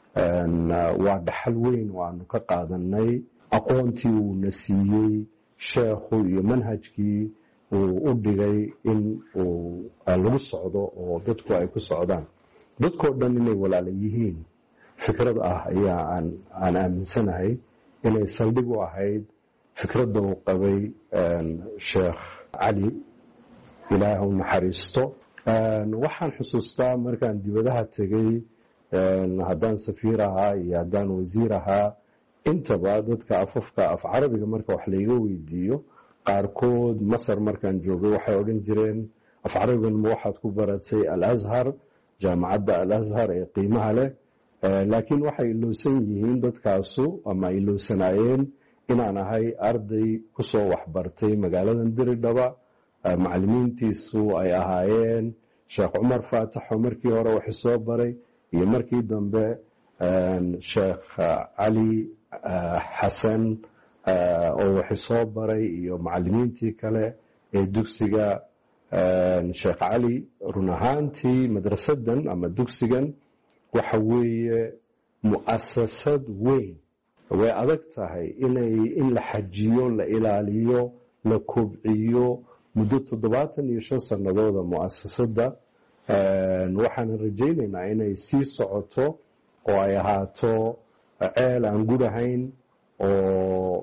waa dhaxal weyn oo aanu ka qaadanay aqoontii uuna siiyey sheekhu iyo manhajkii uu u dhigay in uu lagu socdo oo dadku ay ku socdaan dadkoo dhan inay walaala yihiin fikrad ah ayaa aan aan aaminsanahay inay saldhig u ahayd fikradda uu qabay sheekh cali ilaah u naxariisto waxaan xusuustaa markaan dibadaha tegey haddaan safiir ahaa iyo haddaan wasiir ahaa intaba dadka afafka af carabiga marka wax layga weydiiyo qaarkood masar markaan joogay waxay odhan jireen af carabigan ma waxaad ku baratay alazhar jaamacadda alazhar ee qiimaha leh laakiin waxay ilowsan yihiin dadkaasu ama ilowsanaayeen inaan ahay arday kusoo waxbartay magaaladan diridhaba macalimiintiisu ay ahaayeen sheekh cumar faataxo markii hore wax soo baray iyo markii dambe sheekh cali xasan oo wax soo baray iyo macalimiintii kale ee dugsiga sheekh cali run ahaantii madrasadan ama dugsigan waxa weeye mu'asasad weyn way adag tahay inay in la xajiyo la ilaaliyo la kobciyo muddo toddobaatan iyo shan sannadooda mu'asasadda waxaan rajaynaynaa inay sii socoto oo ay ahaato ceel aan gurahayn oo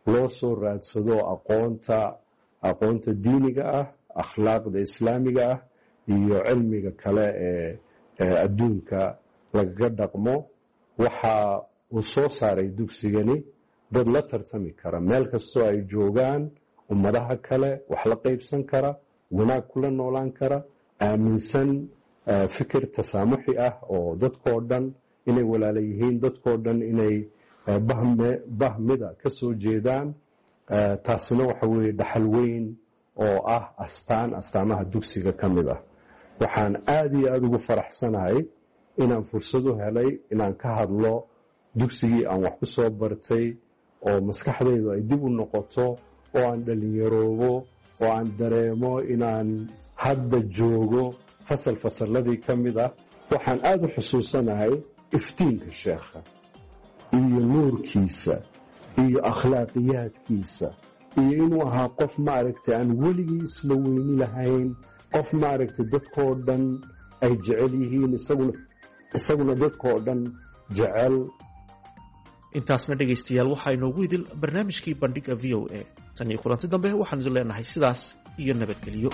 loo soo raadsado aqoonta aqoonta diiniga ah, akhlaaqda islaamiga ah iyo cilmiga kale ee adduunka lagaga dhaqmo. waxa uu soo saaray dugsigani dad la tartami kara meel kastoo ay joogaan, ummadaha kale wax la qaybsan kara, wanaag kula noolaan kara, aaminsan fikir tasaamuxi ah oo dadkoo dhan inay walaala yihiin, dadkoo dhan inay bahmida ka soo jeedaan. taasina waxa weeye dhaxal weyn oo ah astaan astaamaha dugsiga ka mid ah. waxaan aad iyo aada ugu faraxsanahay inaan fursad u helay inaan ka hadlo dugsigii aan wax ku soo bartay, oo maskaxdaydu ay dib u noqoto, oo aan dhalinyaroobo, oo aan dareemo inaan hadda joogo fasal fasalladii ka mid ah. waxaan aada u xusuusanahay iftiinka sheekha iyo nuurkiisa iyo akhlaaqiyaadkiisa, iyo inuu ahaa qof maaragtay aan weligii isla weyni lahayn, qof maaragtay dadkoo dhan ay jecel yihiin, isaguna isaguna dadkoo dhan jecel. intaasna dhegaystayaal waxaa inoogu idil barnaamijkii bandhiga v o a. tan iyo kulanti dambe waxaan idin leenahay sidaas iyo nabadgelyo.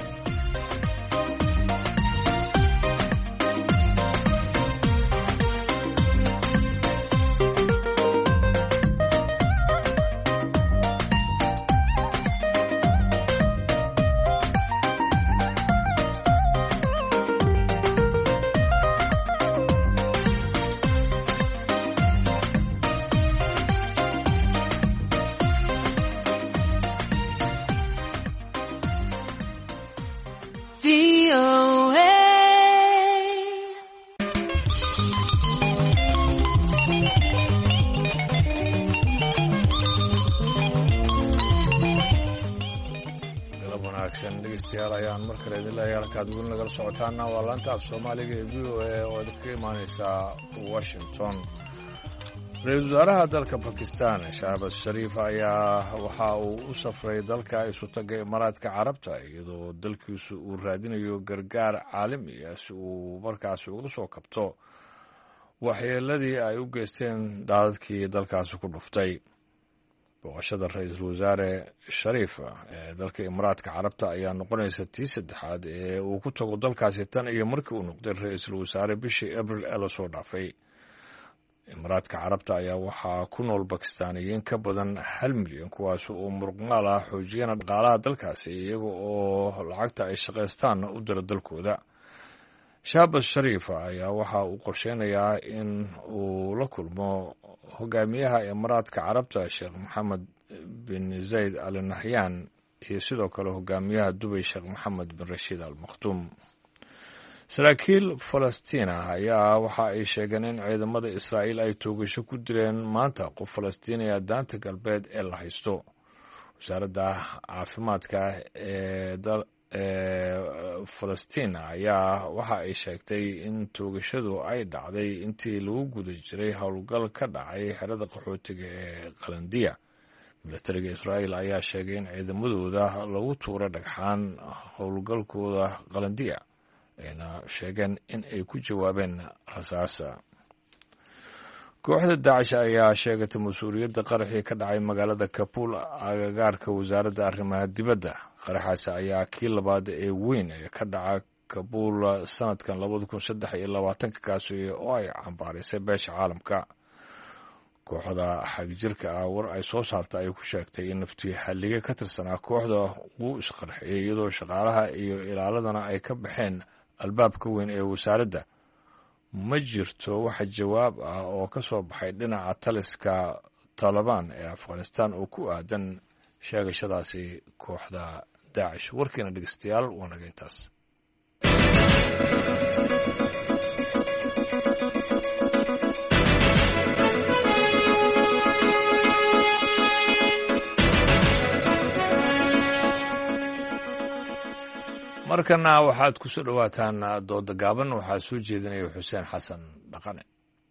dhegeystayaal ayaan mar kale idin leeyahay halkaad weli nagala socotaana waa laanta af soomaaliga ee v o a oo idinka imaaneysaa Washington. ra-iisul wasaaraha dalka Bakistan Shahbaz Sharif ayaa waxa uu u safray dalka isutaga Imaaraadka Carabta iyadoo dalkiisu uu raadinayo gargaar caalami ah si uu markaas uga soo kabto waxyeeladii ay u geysteen daadadkii dalkaasi ku dhuftay. booqashada ra-iisul wasaare Sharif ee dalka Imaaraadka Carabta ayaa noqonaysa tii saddexaad ee uu ku tago dalkaasi tan iyo markii uu noqday ra-iisul wasaare bishii Abriil ee la soo dhaafay. Imaaraadka Carabta ayaa waxaa ku nool Bakistaaniyiin ka badan hal milyan, kuwaas oo muruqmaal ah xoojiyana dhaqaalaha dalkaasi iyaga oo lacagta ay shaqaystaan u dira dalkooda. Shahbaz Sharif ayaa waxa uu qorsheynayaa in uu la kulmo hogaamiyaha Imaaraadka Carabta Sheekh Mohammed bin Zayed Al Nahyan iyo sidoo kale hogaamiyaha Dubai Sheekh Mohammed bin Rashid Al Maktoum. saraakiil Falastiin ah ayaa waxa ay sheegeen in ciidamada Israa'iil ay toogasho ku dileen maanta qof Falastiini ah daanta galbeed ee la haysto. wasaaradda caafimaadka ee dal ee Falastiin ayaa waxa ay sheegtay in toogashadu ay dhacday intii lagu guda jiray howlgal ka dhacay xerada qaxootiga ee Qalandiya. militariga Israa'iil ayaa sheegay in ciidamadooda lagu tuuray dhagxaan howlgalkooda Qalandiya, ayna sheegeen in ay ku jawaabeen rasaasa. kooxda Daacish ayaa sheegatay mas-uuliyadda qaraxii ka dhacay magaalada Kabuul agagaarka wasaaradda arrimaha dibadda. qaraxaasi ayaa kii labaad ee weyn ee ka dhaca Kabuul sanadkan labada kun saddex iyo labaatanka kaasi oo ay cambaarisay beesha caalamka. kooxda xagjirka ah war ay soo saarta ay ku sheegtay in naftii xalliga ka tirsanaa kooxda uu isqarxiyay iyadoo shaqaalaha iyo ilaaladana ay ka baxeen albaabka weyn ee wasaaradda. ma jirto wax jawaab ah oo ka soo baxay dhinaca taliska Taliban ee Afghanistan oo ku aadan sheegashadaasi kooxda Daacish. warkiina dhegeystayaal waa naga intaas. markana waxaad ku soo dhawaataan dooda gaaban. waxaa soo jeedinaya Xuseen Xasan Dhaqane.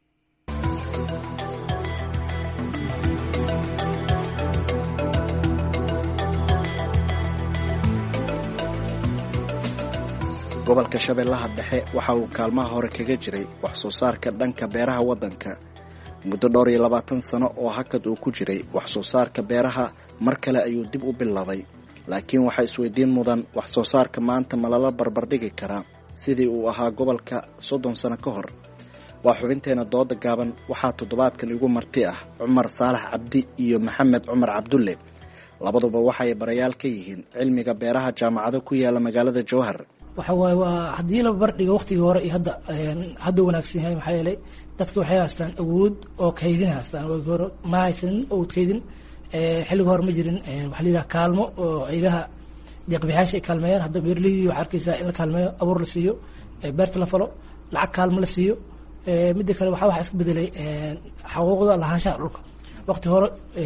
gobolka Shabeellaha Dhexe waxa uu kaalmaha hore kaga jiray wax soo saarka dhanka beeraha waddanka muddo dhowr iyo labaatan sano oo hakad uu ku jiray wax soo saarka beeraha mar kale ayuu dib u bilaabay laakiin waxaa isweydiin mudan wax soo saarka maanta ma lala barbardhigi karaa sidii uu ahaa gobolka soddon sano ka hor. waa xubinteena dooda gaaban waxaa toddobaadkan igu marti ah cumar saalax cabdi iyo maxamed cumar cabdulle, labaduba waxay barayaal ka yihiin cilmiga beeraha jaamacado ku yaala magaalada jowhar. waxa waaye waa haddii la barbardhigo waqtigii hore iyo hadda hadda wanaagsan yahay maxaa yeelay dadka waxay haystaan awood oo kaydin haystaan. waagii hore ma haysanin awood kaydin, xilliga hore ma jirin waxaa la yidhaha kaalmo oo ciidaha deeqbixiyaasha ay kaalmeeyaan. hadda beeraleydii waxaa arkaysaa in la kaalmeeyo, abuur la siiyo, beerta la falo, lacag kaalmo la siiyo. midda kale waxaa waxaa iska bedelay xuquuqda lahaanshaha dhulka. waqti hore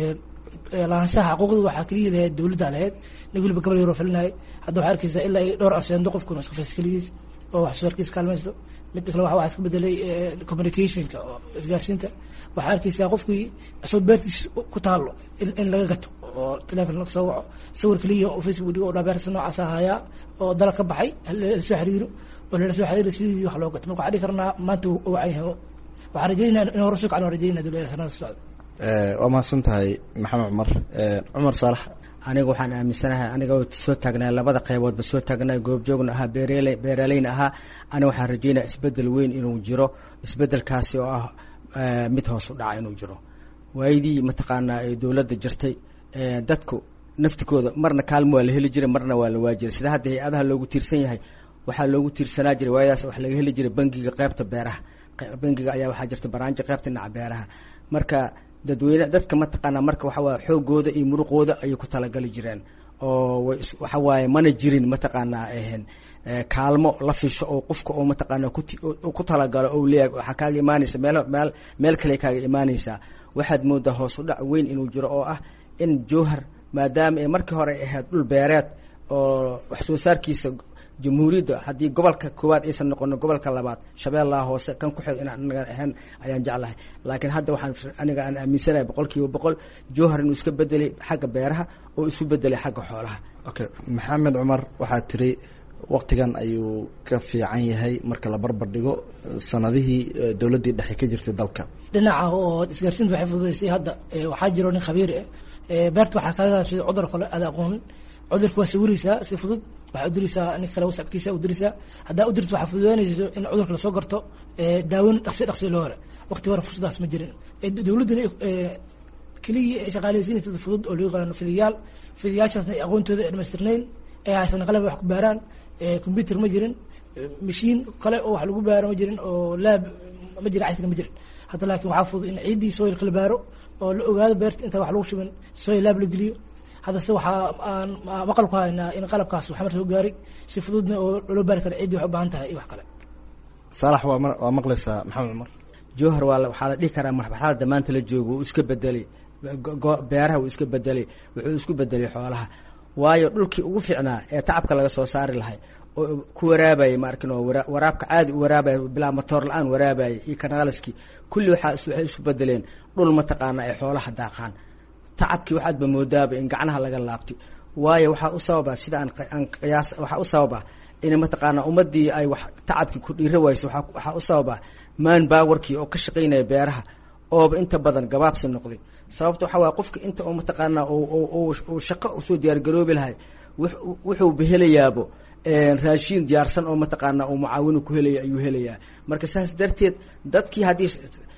lahaanshaha xuquuqda waxaa keliya lahayd dawladda lahayd, nin waliba gabal yaroo falinayay. hadda waxaa arkaysaa ilaa ay dhowr coseendo qofkuna isku faysa keligiis oo wax soo saarkiisa kaalmaysto. midda kale waxaa iska bedelay communicationka oo isgaarsiinta. waxaa arkaysaa qofkii asoo beertiis ku taalo in laga gato oo teleefon laga soo waco, sawir keliya oo facebook dhigo oo dhaa beerta noocaas ahayaa oo dalag ka baxay lasoo xiriiro oo lala soo xiriiro sidii wax loo gato. marka waxaan dhihi karnaa maanta uu wacan yahay. waxaan rajeynaa in hore soo kacno rajeynaa dowladda sanada socda. waa mahadsan tahay maxamed cumar. cumar saalax, aniga waxaan aaminsanahay aniga oo soo taagnaa labada qayboodba soo taagnaa, goobjoogna ahaa, beeraley beeraleyna ahaa. aniga waxaan rajeynaa isbedel weyn inuu jiro, isbedelkaasi oo ah mid hoos u dhaca inuu jiro. waayidii mataqaanaa ee dowladda jirtay dadku naftikooda marna kaalmo waa la heli jiray, marna waa la waajiray. sida hadda hay-adaha loogu tiirsan yahay waxaa loogu tiirsanaa jiray waayadaas wax laga heli jiray bangiga qaybta beeraha. bangiga ayaa waxaa jirta baraanjo qaybta dhinaca beeraha. marka dadweyne dadka mataqaanaa marka waxa waaye xoogooda iyo muruqooda ayay ku talagali jireen oo waxa waaye mana jirin mataqaanaa ahan kaalmo la fisho oo qofka oo mataqaanaa ku talagalo oo leeyahay waxa kaaga imaanaysa meel meel meel kale kaaga imaanaysa. waxaad moodaa hoos u dhac weyn inuu jiro oo ah in jowhar maadaama ay markii hore ahayd dhul beereed oo wax soo saarkiisa jamhuuriyadda haddii gobolka koowaad aysan noqonin gobolka labaad shabeellaha hoose kan ku xig inaan anaga ahayn ayaan jeclahay. laakiin hadda waxaan aniga aan aaminsanahay boqol kiiba boqol jowhar inuu iska bedelay xagga beeraha oo isu bedelay xagga xoolaha. okay maxamed cumar, waxaa tiri waqtigan ayuu ka fiican yahay marka la barbar dhigo sanadihii dowladdii dhexe ka jirtay dalka. dhinaca oo isgaarsiinta waxay fududaysay. hadda waxaa jiro nin khabiir ah beerta waxaa kaga gaabsaday cudur kale aad aqoonin. cudurka waa sawiraysaa si fudud, waxaa udiraysaa nin kale whatsappkiisa udiraysaa. haddaa udirto waxaa fududaanayso in cudurka lasoo garto daaweyn dhaqsi dhaqsi loo hore. waqti hore fursadaas ma jirin. dowladduna keliya ay shaqaaleysiinaysa dad fudud oo loo yaqaano fidiyaal. fidiyaashaasna ay aqoontooda ay dhamaystirnayn, ay haysan qalab wax ku baaraan, computer ma jirin, mashiin kale oo wax lagu baaro ma jirin, oo laab ma jira, casri ma jirin. hadda laakiin waxaa fudud in ciiddii soil kala baaro oo la ogaado beerta inta wax lagu shubin soil laab la geliyo. hadda se waxaa aan maqal ku haynaa in qalabkaas waxmar soo gaaray si fududna oo loo baari kara ciddii wax u baahan tahay iyo wax kale. saalax, waa waa maqlaysaa maxamed cumar. jowhar waa waxaa la dhihi karaa marxaladda maanta la joogo uu iska bedelay beeraha, uu iska bedelay, wuxuu isku bedelay xoolaha. waayo dhulkii ugu fiicnaa ee tacabka laga soo saari lahay oo ku waraabayay maarkin oo waraabka caadi u waraabaya bilaa matoor la-aan waraabayay iyo kanaaliskii kulli waxaa waxay isu bedeleen dhul mataqaana ay xoolaha daaqaan. tacabkii waxaadba moodaaba in gacnaha laga laabtay. waayo waxaa u sababa sida aan aan qiyaas waxaa u sababa in mataqaana ummadii ay wax tacabkii ku dhiira wayso. waxaa u sababa man powerkii oo ka shaqaynaya beeraha ooba inta badan gabaabsi noqday. sababta waxaa waaye qofka inta oo mataqaanaa uu shaqo usoo diyaargaroobi lahay wuxuu behelayaabo raashiin diyaarsan oo mataqaanaa uu mucaawinu ku helaya ayuu helayaa. marka saas darteed dadkii haddii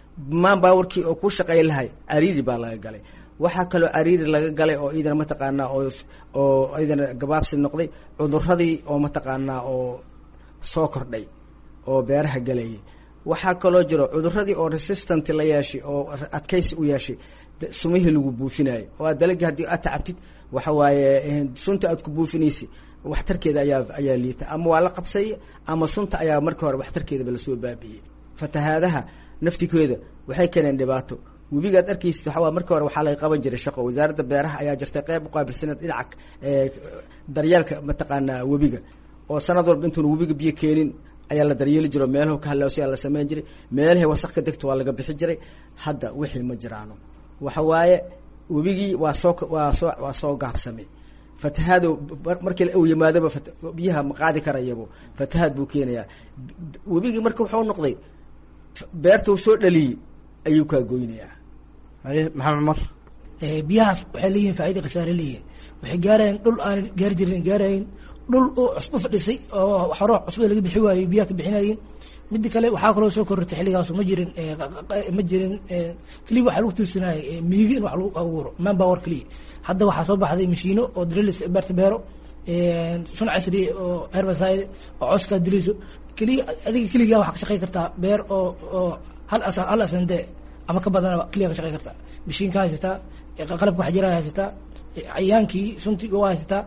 man powerkii oo ku shaqayn lahay cariiri baa laga galay. waxaa kaloo cariiri laga galay oo iidana mataqaanaa oo oo iidana gabaabsi noqday cuduradii oo mataqaanaa oo soo kordhay oo beeraha galayay. waxaa kaloo jiro cuduradii oo resistant la yeeshay oo adkaysi u yeeshay sumihii lagu buufinayo oo aad dalagii haddii aad tacabtid waxa waaye sunta aad ku buufinaysa waxtarkeeda ayaa ayaa liita ama waa la qabsay ama sunta ayaa markii hore waxtarkeedaba lasoo baabi'iyey. fatahaadaha naftikooda waxay keeneen dhibaato. webigaad arkaysid waxa waa markii hore waxaa laga qaban jiray shaqo. wasaaradda beeraha ayaa jirtay qayb u qaabilsaneed dhinaca daryeelka mataqaanaa webiga oo sanad walba intuuna webiga biyo keenin ayaa la daryeeli jiro. meelaha ka halawsiyaa la samayn jiray, meelahay wasaq ka degto waa laga bixi jiray. hadda wixii ma jiraano. waxa waaye webigii waa soo waa soo waa soo gaabsamay. fatahaado markii uu yimaadaba biyaha ma qaadi karayabo fatahaad buu keenayaa. webigii marka wuxuu noqday beerta uu soo dhaliyay ayuu kaa goynayaa. haye maxamed cumar. biyahaas waxay leeyihiin faa'iida khasaare leeyihiin waxay gaarayeen dhul aan gaari jirin gaarayin dhul oo cusbo fadhisay oo xoro cusbada laga bixi waayey biyaha ka bixinayeen midda kale waxaa kaloo soo korortay xilligaas ma jirin ma jirin keliya waxaa lagu tiirsanayay miigi in wax lagu abuuro manpower keliya hadda waxaa soo baxday mashiino oo drills beerta beero sun casri oo herbicide oo cawska diliso keliya adiga keliya waxaa ka shaqey kartaa beer oo oo hal as hal asande ama ka badanaba keliya ka shaqey kartaa mashiinka haysataa qalabka wax jira haysataa cayaankii suntii waa haysataa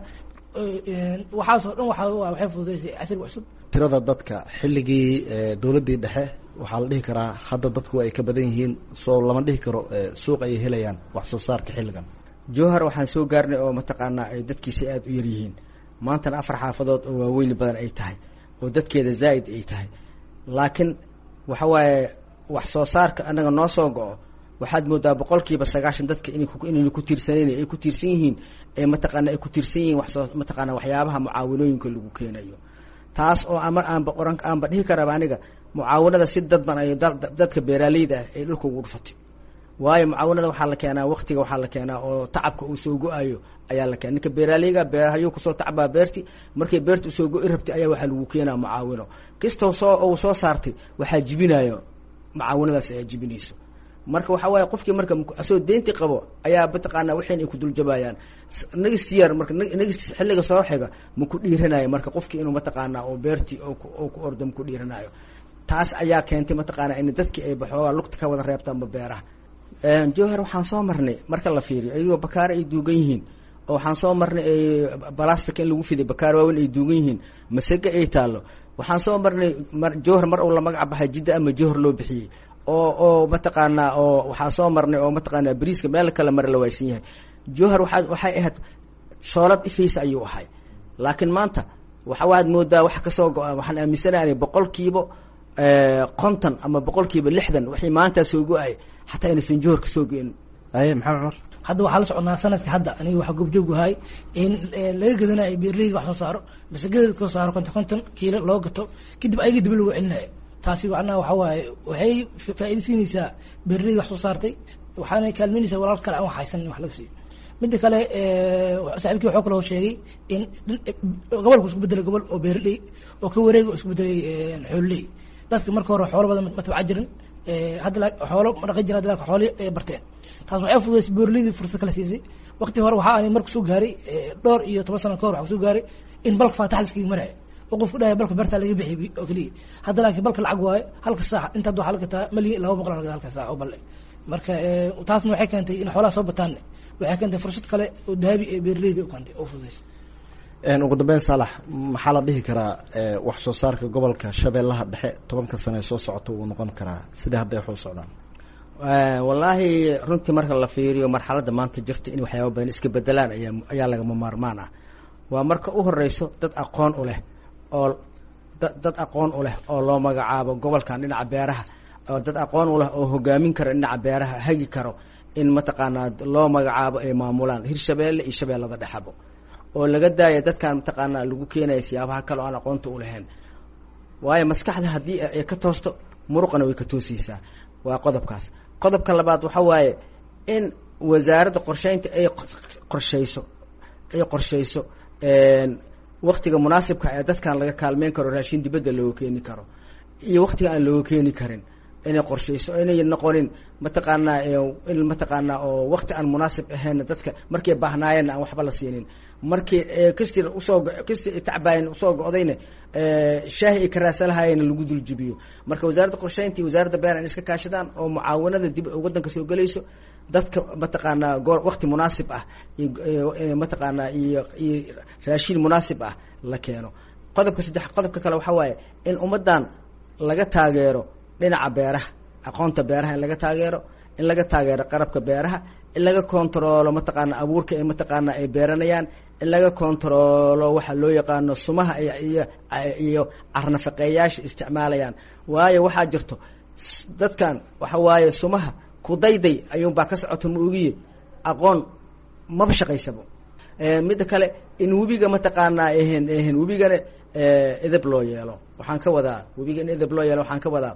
waxaasoo dhan waxaa waxay fududeysay casriga cusub tirada dadka xilligii dowladdii dhexe waxaa la dhihi karaa hadda dadku ay ka badan yihiin soo lama dhihi karo suuq ayay helayaan wax soo saarka xilligan jowhar waxaan soo gaarnay oo mataqaanaa ay dadkiisi aada u yar yihiin maantana afar xaafadood oo waaweyni badan ay tahay oo dadkeeda zaa'id ay tahay laakiin waxa waaye wax soo saarka annaga noo soo go-o waxaad moodaa boqolkiiba sagaashan dadka in inayna ku tiirsaneyn ay ku tiirsan yihiin ee mataqaana ay ku tiirsan yihiin wax soo mataqaana waxyaabaha mucaawinooyinka lagu keenayo taas oo ama aanba oran aanba dhihi karaba aniga mucaawinada si dadban ay dadka beeraaleyda ah ay dhulka ugu dhufatay waayo mucaawinada waxaa la keenaa waqtiga waxaa la keenaa oo tacabka uu soo go-ayo ayaa la keenaa ninka beeraaleyga beerahayuu kusoo tacbaa beerti markay beerta usoo go-i rabtay ayaa waxaa lagu keenaa mucaawino kastoo soo uu soo saartay waxaa jibinayo mucaawinadaas ayaa jibinayso marka waxa waaye qofkii marka asoo deynti qabo ayaa mataqaanaa waxayn ay ku dul jabayaan nagis yar marka nagis xilliga soo xiga ma ku dhiiranayo marka qofkii inuu mataqaanaa oo beertii oo oo ku ordo ma ku dhiiranayo taas ayaa keentay mataqaanaa in dadkii ay baxoogaa lugta ka wada reebtaanba beeraha jowhar waxaan soo marnay marka la fiiriyo ayagoo bakaare ay duugan yihiin oo waxaan soo marnay balastic in lagu fiday bakaar waaweyn ay duugan yihiin masage ay taallo waxaan soo marnay jowhar mar uu la magac baxay jidda ama jowhar loo bixiyey oo oo mataqaanaa oo waxaa soo marnay oo mataqaanaa bariiska meel kale mare la waaysan yahay jowhar waxaa waxay ahayd shoolad ifiisa ayuu ahay laakiin maanta waxa waad moodaa wax kasoo go-a waxaan aaminsanaanay boqolkiiba konton ama boqolkiiba lixdan wixii maanta soo go-ay xataa inaysan jowhar kasoo go-in aye maxamed cumar hadda waxaa la soconaa sanadka hadda aniga waxaa goobjoog ahay in laga gadanayo beeraleyda wax soo saaro masagada kasoo saaro konton konton kiilo loo gato kadib ayaga dib lagu celinayo taasi macnaha waxa waaye waxay faa'iido siinaysaa beeraleyda wax soo saartay waxaana kaalmeynaysaa walaal kale aan wax haysan in wax laga siiyo midda kale saaxiibkii wuxuu kaloo sheegay in gobolku isku bedelay gobol oo beeraley oo ka wareega oo isku bedelay xoololey dadka marka hore xoolo badan ma tabca jirin hadda xoolo ma dhaqan jirin hadda xoolo barteen taas waxay fududeysay beeraleyda fursad kala siisay waqti hore waxaa aanay marku soo gaaray dhowr iyo toban sano ka hor waxaa soo gaaray in balka faatax liskaga marayo oo qofku dhahay balka beerta laga bixiyay oo keliya hadda laakiin balka lacag waayo halka saac inta hadda waxaa laga gataa malyan laba boqol laga halka saac oo balle marka taasna waxay keentay in xoolaha soo bataan waxay keentay fursad kale oo dahabi ee beeraleyda u keentay oo fududeysay ugu dambeyn saalax maxaa la dhihi karaa wax soo saarka gobolka shabeellaha dhexe tobanka sano ee soo socota uu noqon karaa sida hadda ay wax u socdaan wallaahi runtii marka la fiiriyo marxaladda maanta jirta in waxyaaba badan iska bedelaan ayaa ayaa lagama maarmaan ah waa marka u horeyso dad aqoon u leh oo dad aqoon u leh oo loo magacaabo gobolkan dhinaca beeraha oo dad aqoon u leh oo hogaamin kara dhinaca beeraha hagi karo in mataqaanaa loo magacaabo ay maamulaan hirshabeelle iyo shabeellada dhexabo oo laga daaya dadkan mataqaanaa lagu keenaya siyaabaha kale oo aan aqoonta u lahayn waayo maskaxda haddii ay ka toosto muruqana way ka toosaysaa waa qodobkaas qodobka labaad waxa waaye in wasaaradda qorsheynta ay qorsheyso ay qorsheyso waktiga munaasibka ee dadkan laga kaalmeyn karo raashin dibadda looga keeni karo iyo waktiga aan looga keeni karin inay qorsheyso inay noqonin mataqaanaa in mataqaanaa oo wakti aan munaasib ahayn dadka markay baahnaayeen aan waxba la siinin markii kastir usoo kastir tacbaayin usoo go-dayna shaahi ay ka raasalahaayeen lagu dul jibiyo marka wasaaradda qorsheynta iyo wasaaradda beer in iska kaashadaan oo mucaawanada dib waddanka soo gelayso dadka mataqaanaa goor wakti munaasib ah iyo mataqaanaa iyo iyo raashin munaasib ah la keeno qodobka saddex qodobka kale waxaa waaye in ummaddan laga taageero dhinaca beeraha aqoonta beeraha in laga taageero in laga taageero qarabka beeraha in laga kontaroolo mataqaana abuurka ay mataqaana ay beeranayaan in laga kontaroolo waxa loo yaqaano sumaha iyo iyo carnafaqeeyaasha isticmaalayaan waayo waxaa jirto dadkan waxa waaye sumaha kudayday ayuunbaa ka socota ma ogiye aqoon maba shaqaysabo midda kale in webiga mataqaanaa ehen ehen webigana edeb loo yeelo waxaan ka wadaa webiga in edeb loo yeelo waxaan ka wadaa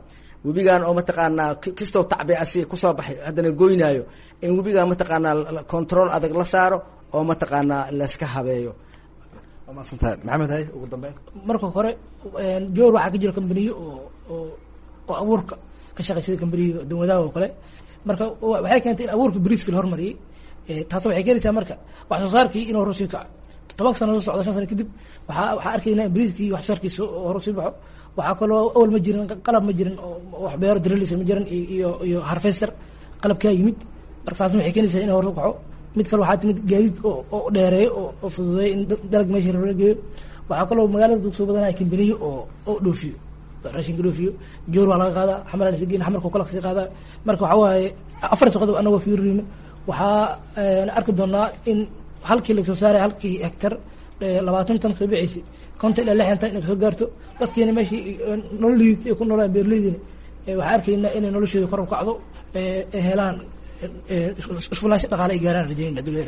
webigan oo mataqaanaa kastoo tacbiicasi kusoo baxay haddana goynaayo in webigan mataqaanaa control adag la saaro oo mataqaanaa layska habeeyo. waa maadsantahay maxamed hay ugu dambeyn. marka hore joor waxaa ka jira kambaniyo oo oo oo abuurka ka shaqeysada kambaniyo dawadaha oo kale marka waxay keentay in abuurka bariiska la hormariyey taas waxay keenaysaa marka wax soo saarkii inuu hor usii kaco toban sano soo socda shan sano kadib waxaa waxaa arkaynaa in bariiskii wax soo saarkiisa hor usii baxo. waxaa kaloo awal ma jirin qalab ma jirin oo wax beero drillis ma jirin iyo iyo harvester qalabkaa yimid marka taasna waxay keenaysaa in hor u kaco. mid kale waxaa timid gaadiid oo oo dheereeyo oo oo fududeeyo in dalag meesha la geeyo. waxaa kaloo magaalada dugso badanaa kambaniyo oo oo dhoofiyo raashinka dhoofiyo joor waa laga qaadaa xamar la sigin xamarka kala kasii qaadaa marka waxaa waaye afar qodob anagoo fiirino waxaa arki doonaa in halkii la soo saaray halkii hektar labaatan tan soo bixaysa konton ilaa lixdan tan inay soo gaarto dadkeena meeshii nololiid ay ku noolaan beeraleydina waxaa arkaynaa inay noloshooda kor u kacdo ee helaan isfulaansho dhaqaale ay gaaraan rajaynayna duleera.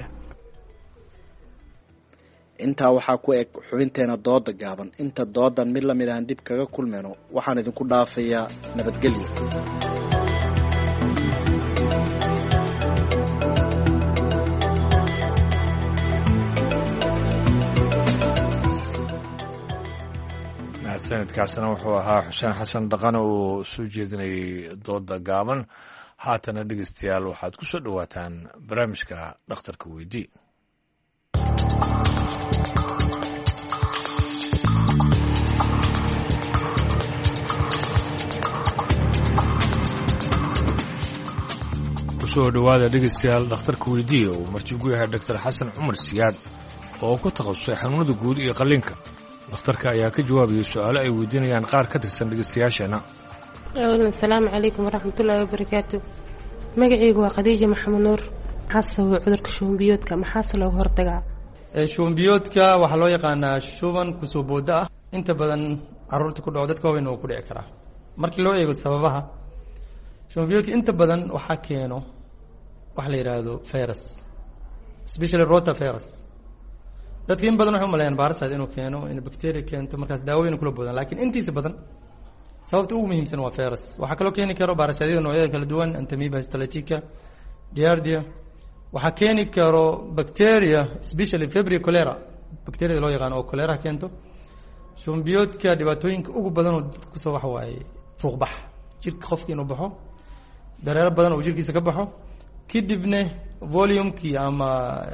intaa waxaa ku eg xubinteena dooda gaaban inta doodan mid lamid aan dib kaga kulmayno waxaan idinku dhaafayaa nabadgelyo. sanadkaasna wuxuu ahaa xuseen xasan dhaqane oo soo jeedinayay dooda gaaban. haatana dhegeystayaal waxaad ku soo dhowaataan barnaamijka dhakhtarka weydii. kusoo dhowaada dhegeystayaal dhakhtarka weydii uu marti ugu yahay doctor xasan cumar siyaad oo ku takhasusay xanuunada guud iyo qalliinka. dhakhtarka ayaa ka jawaabayay su-aalo ay weydiinayaan qaar ka tirsan dhegeystayaasheena. asalaamu calaykum waraxmatullaahi wabarakaatu. magacaygu waa khadiija maxamed nuur. maxaa sababa cudurka shuban biyoodka maxaase looga hortagaa? shuban biyoodka waxaa loo yaqaanaa shuban kusoo booda ah inta badan caruurta ku dhaco dadka waaweyn oo ku dhici karaa. markii loo eego sababaha shuban biyoodka inta badan waxaa keeno waxa la yidhaahdo virus especially rota virus. dadka in badan waxay u maleeyaan parasite inuu keeno in bacteria keento markaas daawooyin kula boodaan laakiin intiisa badan sababta ugu muhiimsan waa virus. waxaa kaloo keeni karo parasiteyada noocyada kala duwan Entamoeba histolytica, Giardia. waxaa keeni karo bacteria especially Vibrio cholera bacteria loo yaqaan oo cholera keento. shuban biyoodka dhibaatooyinka ugu badan oo dadka ku soo waxa waaye fuuq bax jirka qofka inuu baxo dareero badan oo jirkiisa ka baxo kadibna volumekii ama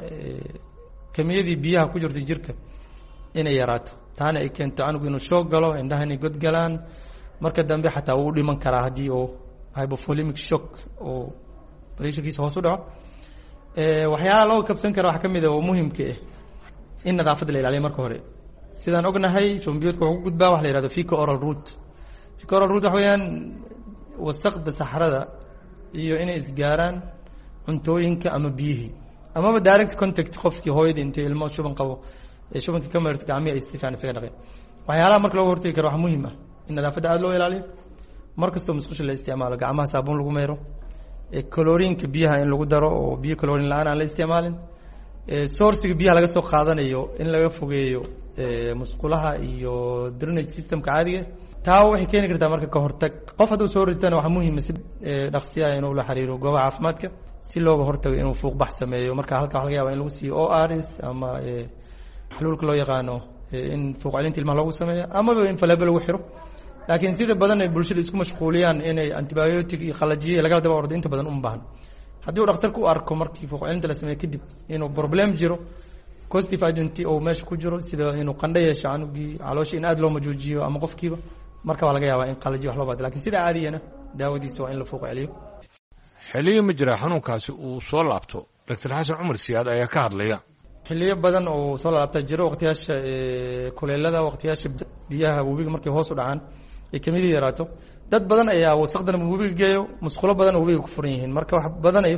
kamiyadii biyaha ku jirta jirka inay yaraato taana ay keento canugu inuu shoog galo indhaha inay god galaan marka dambe xataa uu dhiman karaa haddii oo hypovolemic shock oo pressurekiisa hoos u dhaco. waxyaalaha loo kabsan kara waxaa ka mid ah oo muhimka ah in nadaafadda la ilaaliyo marka hore. sidaan ognahay shuban biyoodka wuxuu ku gudbaa waxa la yihahdo fecal oral route. fecal oral route waxa weeyaan wasaqda saxrada iyo inay isgaaraan cuntooyinka ama biyihii amaba direct contact qofkii hooyada intay ilmo shuban qabo ee shubanka ka marta gacmihi ay si fiican isaga dhaqeen. waxyaalaha marka looga hortagi karo waxaa muhiim ah in nadaafadda aada loo ilaaliyo mar kastoo musqusha la isticmaalo gacmaha saabuun lagu meero chloriinka biyaha in lagu daro oo biyo chloriin la-aan aan la isticmaalin. sourciga biyaha laga soo qaadanayo in laga fogeeyo musqulaha iyo drainage systemka caadiga. taa waxay keeni kartaa marka ka hortag qof hadduu soo ritana waxaa muhiima si dhaqsiya inuu la xiriiro goobaha caafimaadka si looga hortago inuu fuuq bax sameeyo. marka halka waxa laga yaaba in lagu siiyo o r s ama xaluulka loo yaqaano in fuuq celinta ilmaha loogu sameeyo amaba in falaba lagu xiro. laakiin sida badan ay bulshada isku mashquuliyaan inay antibiotic iyo qalajiye lagala daba ordo inta badan uma baahan. haddii uu dhakhtarku u arko markii fuuq celinta la sameeyo kadib inuu problem jiro positive agent oo meesha ku jiro sida inuu qandho yeesho canugii caloosha in aada loo majoojiyo ama qofkiiba marka waa laga yaabaa in qalajiye wax loo baado lakiin sida caadiyana daawadiisa waa in la fuuq celiyo. xilliyo ma jira xanuunkaasi uu soo laabto doctor xasan cumar siyaad ayaa ka hadlaya. xilliyo badan oo soo laabta jiro waqtiyaasha kuleelada waqtiyaasha biyaha webiga markay hoos u dhacaan ay kamid yaraato dad badan ayaa wasaqdan webiga geeyo musqulo badan oo webiga ku furan yihiin marka wax badanayo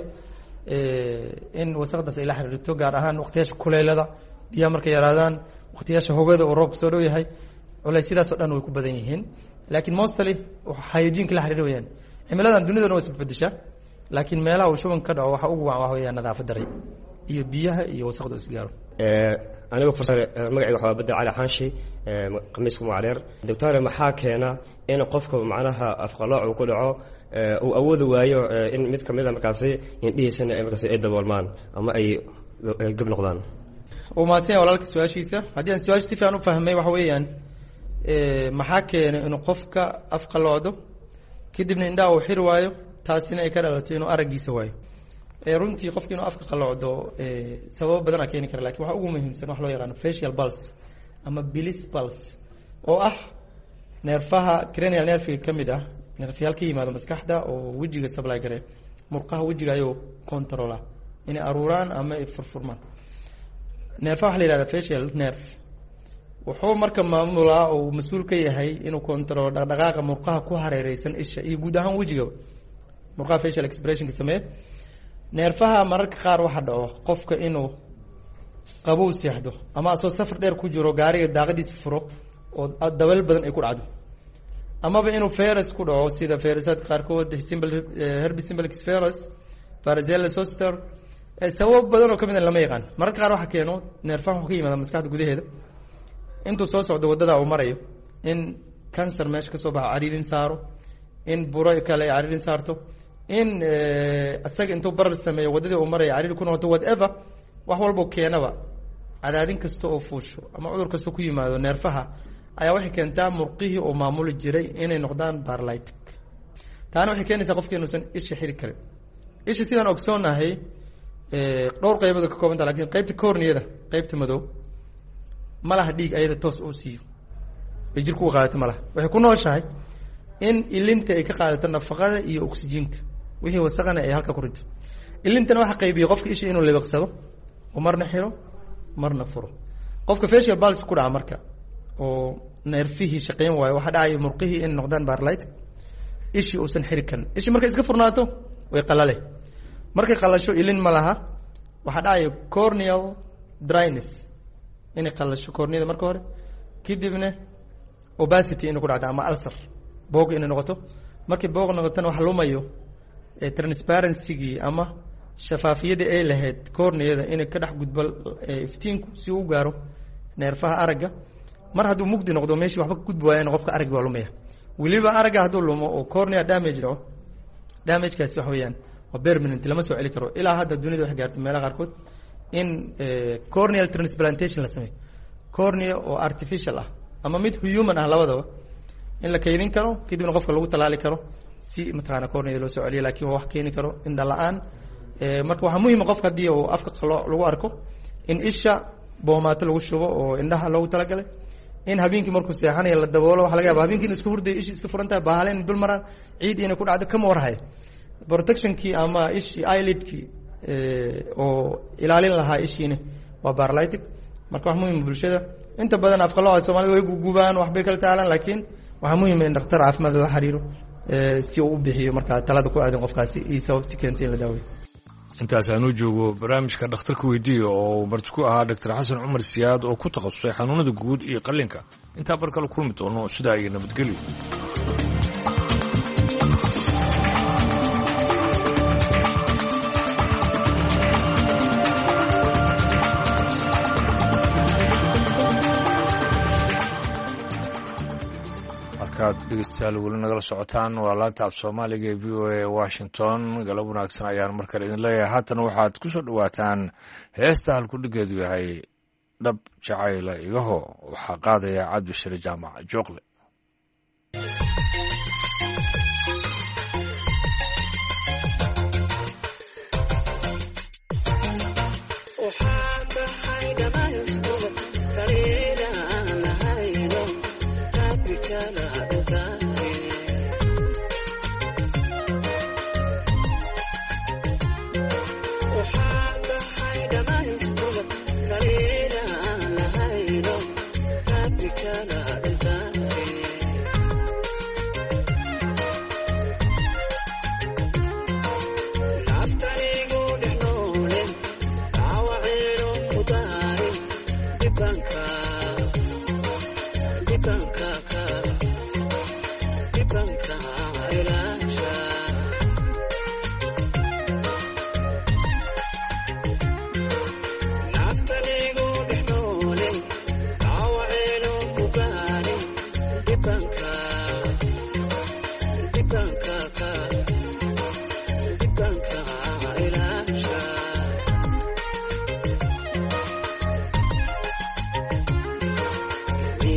in wasaqdaas ay la xiriirto gaar ahaan waqtiyaasha kuleelada biyaha markay yaraadaan waqtiyaasha hogada oo roobka soo dhow yahay culaysyadaas oo dhan way ku badan yihiin. laakiin mostly hygiene la xiriir weeyaan cimiladan dunidana waa isbedeshaa laakiin meelaha uu shuban ka dhaco waxa ugu wacan waxa weeyaan nadaafad daray iyo biyaha iyo wasaqda isgaaro anigu fursad magacayga waxa bedel cali xanshi qamiisku macreer doctor maxaa keena in qofka macnaha afqalooc uu ku dhaco uu awood waayo in mid kamid ah markaasi indhihiisana ay markaasi ay daboolmaan ama ay gab noqdaan oo maasee walaalka su'aashiisa haddii aan su'aasha si fiican u fahmay waxa weeyaan maxaa keena inuu qofka afqaloocdo kadibna indhaha uu xiri waayo taasina ay ka dhalato inuu araggiisa waayo runtii qofka inuu afka qaloocdo sababo badan aa keeni kara lakin waxa ugu muhiimsan wax loo yaqaano facial pulse ama bilis pulse oo ah neerfaha cranial nerviga ka mid ah neerfayaal ka yimaado maskaxda oo wejiga supply gare murqaha wejiga ayuu controla inay aruuraan ama ay furfurmaan neerfaha waxa la yihahda facial nerve wuxuu marka maamulaa oo mas-uul ka yahay inuu controlo dhaqdhaqaaqa murqaha ku hareereysan isha iyo guud ahaan wejigaba murqaha facial expressionka sameeye neerfaha mararka qaar waxa dhaco qofka inuu qabow seexdo ama asoo safar dheer ku jiro gaariga daaqadiisa furo oo dabeel badan ay ku dhacdo amaba inuu virus ku dhaco sida virusaadka qaarkood simple herpes simplex virus varicella zoster sabab badan oo kamid ah lama yaqaan mararka qaar waxa keeno neerfaha wuxuu ka yimaada maskaxda gudaheeda intuu soo socdo wadada uu marayo in cancer meesha ka soo baxo cariirin saaro in buro kale ay cariirin saarto in asaga intuu barar sameeyo wadadii uu marayo cariir ku noqoto whatever wax walba keenaba cadaadin kasta oo fuusho ama cudur kasta ku yimaado neerfaha ayaa waxay keentaa murqihii oo maamuli jiray inay noqdaan paralytic taana waxay keenaysaa qofka inuusan isha xiri karin isha sidaan ogsoonahay dhowr qaybood ka koobanta laakiin qaybta corneada qaybta madow ma laha dhiig ayada toos uu siiyo ay jirku u qaadato ma laha waxay ku nooshahay in ilinta ay ka qaadato nafaqada iyo oksijiinka wixii wasaqana ay halka ku rido ilintana waxa qaybiyo qofka isha inuu leebaqsado oo marna xiro marna furo qofka facial pulse ku dhaca marka oo neerfihii shaqeyn waayo waxa dhacay murqihii in noqdaan paralytic ishi uusan xiri karin ishi markay iska furnaato way qalale markay qalasho ilin ma laha waxa dhacay corneal dryness inay qalasho corneada marka hore kadibna obesity inay ku dhacdo ama ulcer boog inay noqoto markay boog noqotana wax lumayo transparency-gii ama shafaafiyadii ay lahayd corneada inay ka dhex gudbo iftiinku si uu gaaro neerfaha aragga mar hadduu mugdi noqdo meeshii waxba ka gudbi waayana qofka araggi waa lumaya weliba aragga hadduu lumo oo cornea damage dhaco damagekaasi waxa weeyaan waa permanent lama soo celi karo ilaa hadda dunida waxay gaartay meelaha qaarkood in corneal transplantation la sameeyo cornea oo artificial ah ama mid human ah labadaba in la kaydin karo kadibna qofka lagu talaali karo si mataqaana cornea loo soo celiyo laakiin waa wax keeni karo indha la-aan marka waxaa muhiima qofka haddii uu afka qalooc lagu arko in isha boomaato lagu shubo oo indhaha loogu talagalay in habeenkii markuu seexanayo la daboolo waxa laga yaaba habeenkii inuu iska hurdayo ishi iska furan tahay baahale inay dul maraan ciid inay ku dhacdo kama warhayo protectionkii ama ishii eyelidkii oo ilaalin lahaa ishiina waa paralytic marka wax muhiima bulshada inta badan afqalooca soomaalida way gugubaan waxbay kala taalaan laakiin waxaa muhiima in dhakhtar caafimaad lala xiriiro si uu u bixiyo markaa talada ku aadan qofkaasi iyo sababti keentay in la daaweeyo intaas aanu joogo barnaamijka dhakhtarka weydiiya oo marti ku ahaa doctor xasan cumar siyaad oo ku takhasusay xanuunada guud iyo qallinka intaa bar kale kulmi doono sidaa iyo nabadgelyo markaad dhegeystayaal weli nagala socotaan waa laanta af soomaaliga ee v o a washington galab wanaagsan ayaan markale idin leeyahay haatan waxaad ku soo dhowaataan heesta halkudhigeedu yahay dhab jacayla igaho waxaa qaadaya cabdishire jaamac jooqle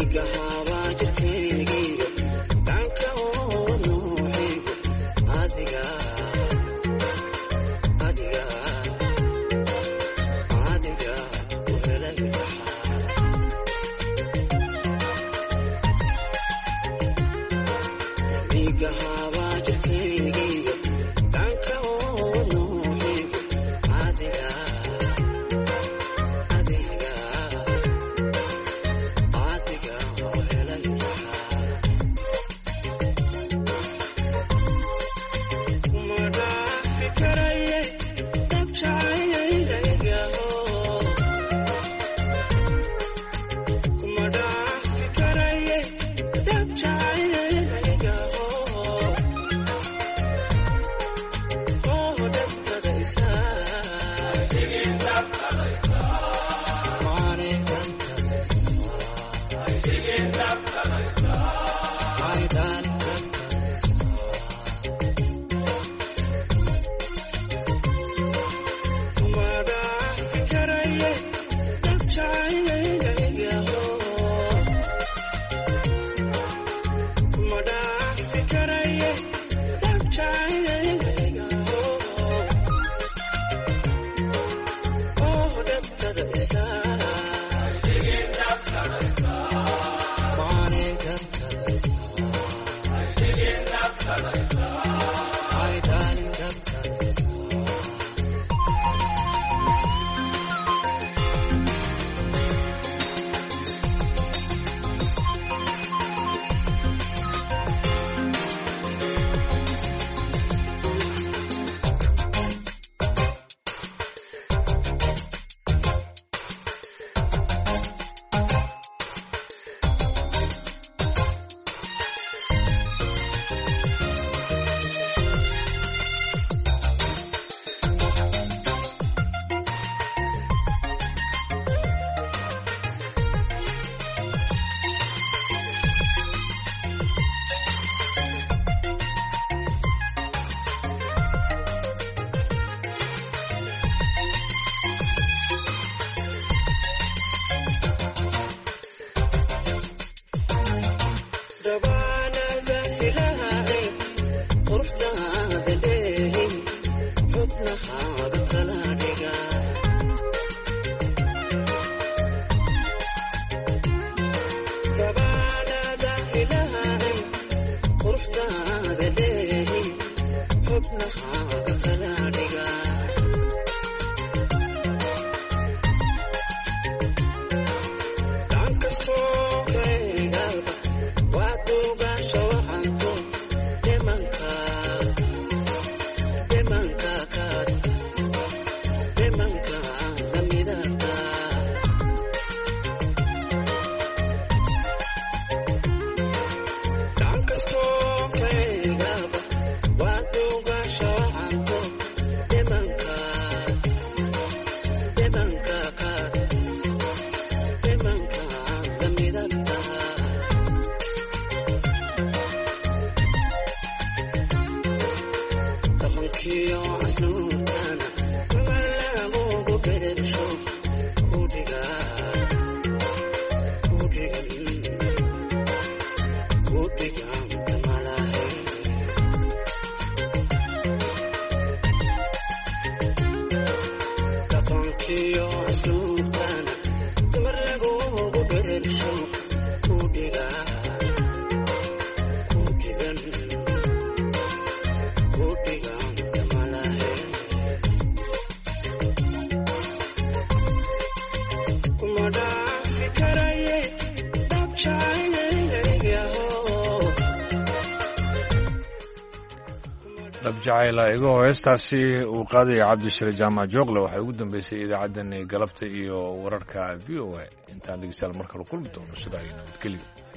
jacayla igo heestaasi uu qaadaya cabdishire jaamac joogle waxay ugu dambeysay idaacaddani galabta iyo wararka v o a intaan dhegeystayaal mar kale kulmi doono sidaa iyo nabadgelyo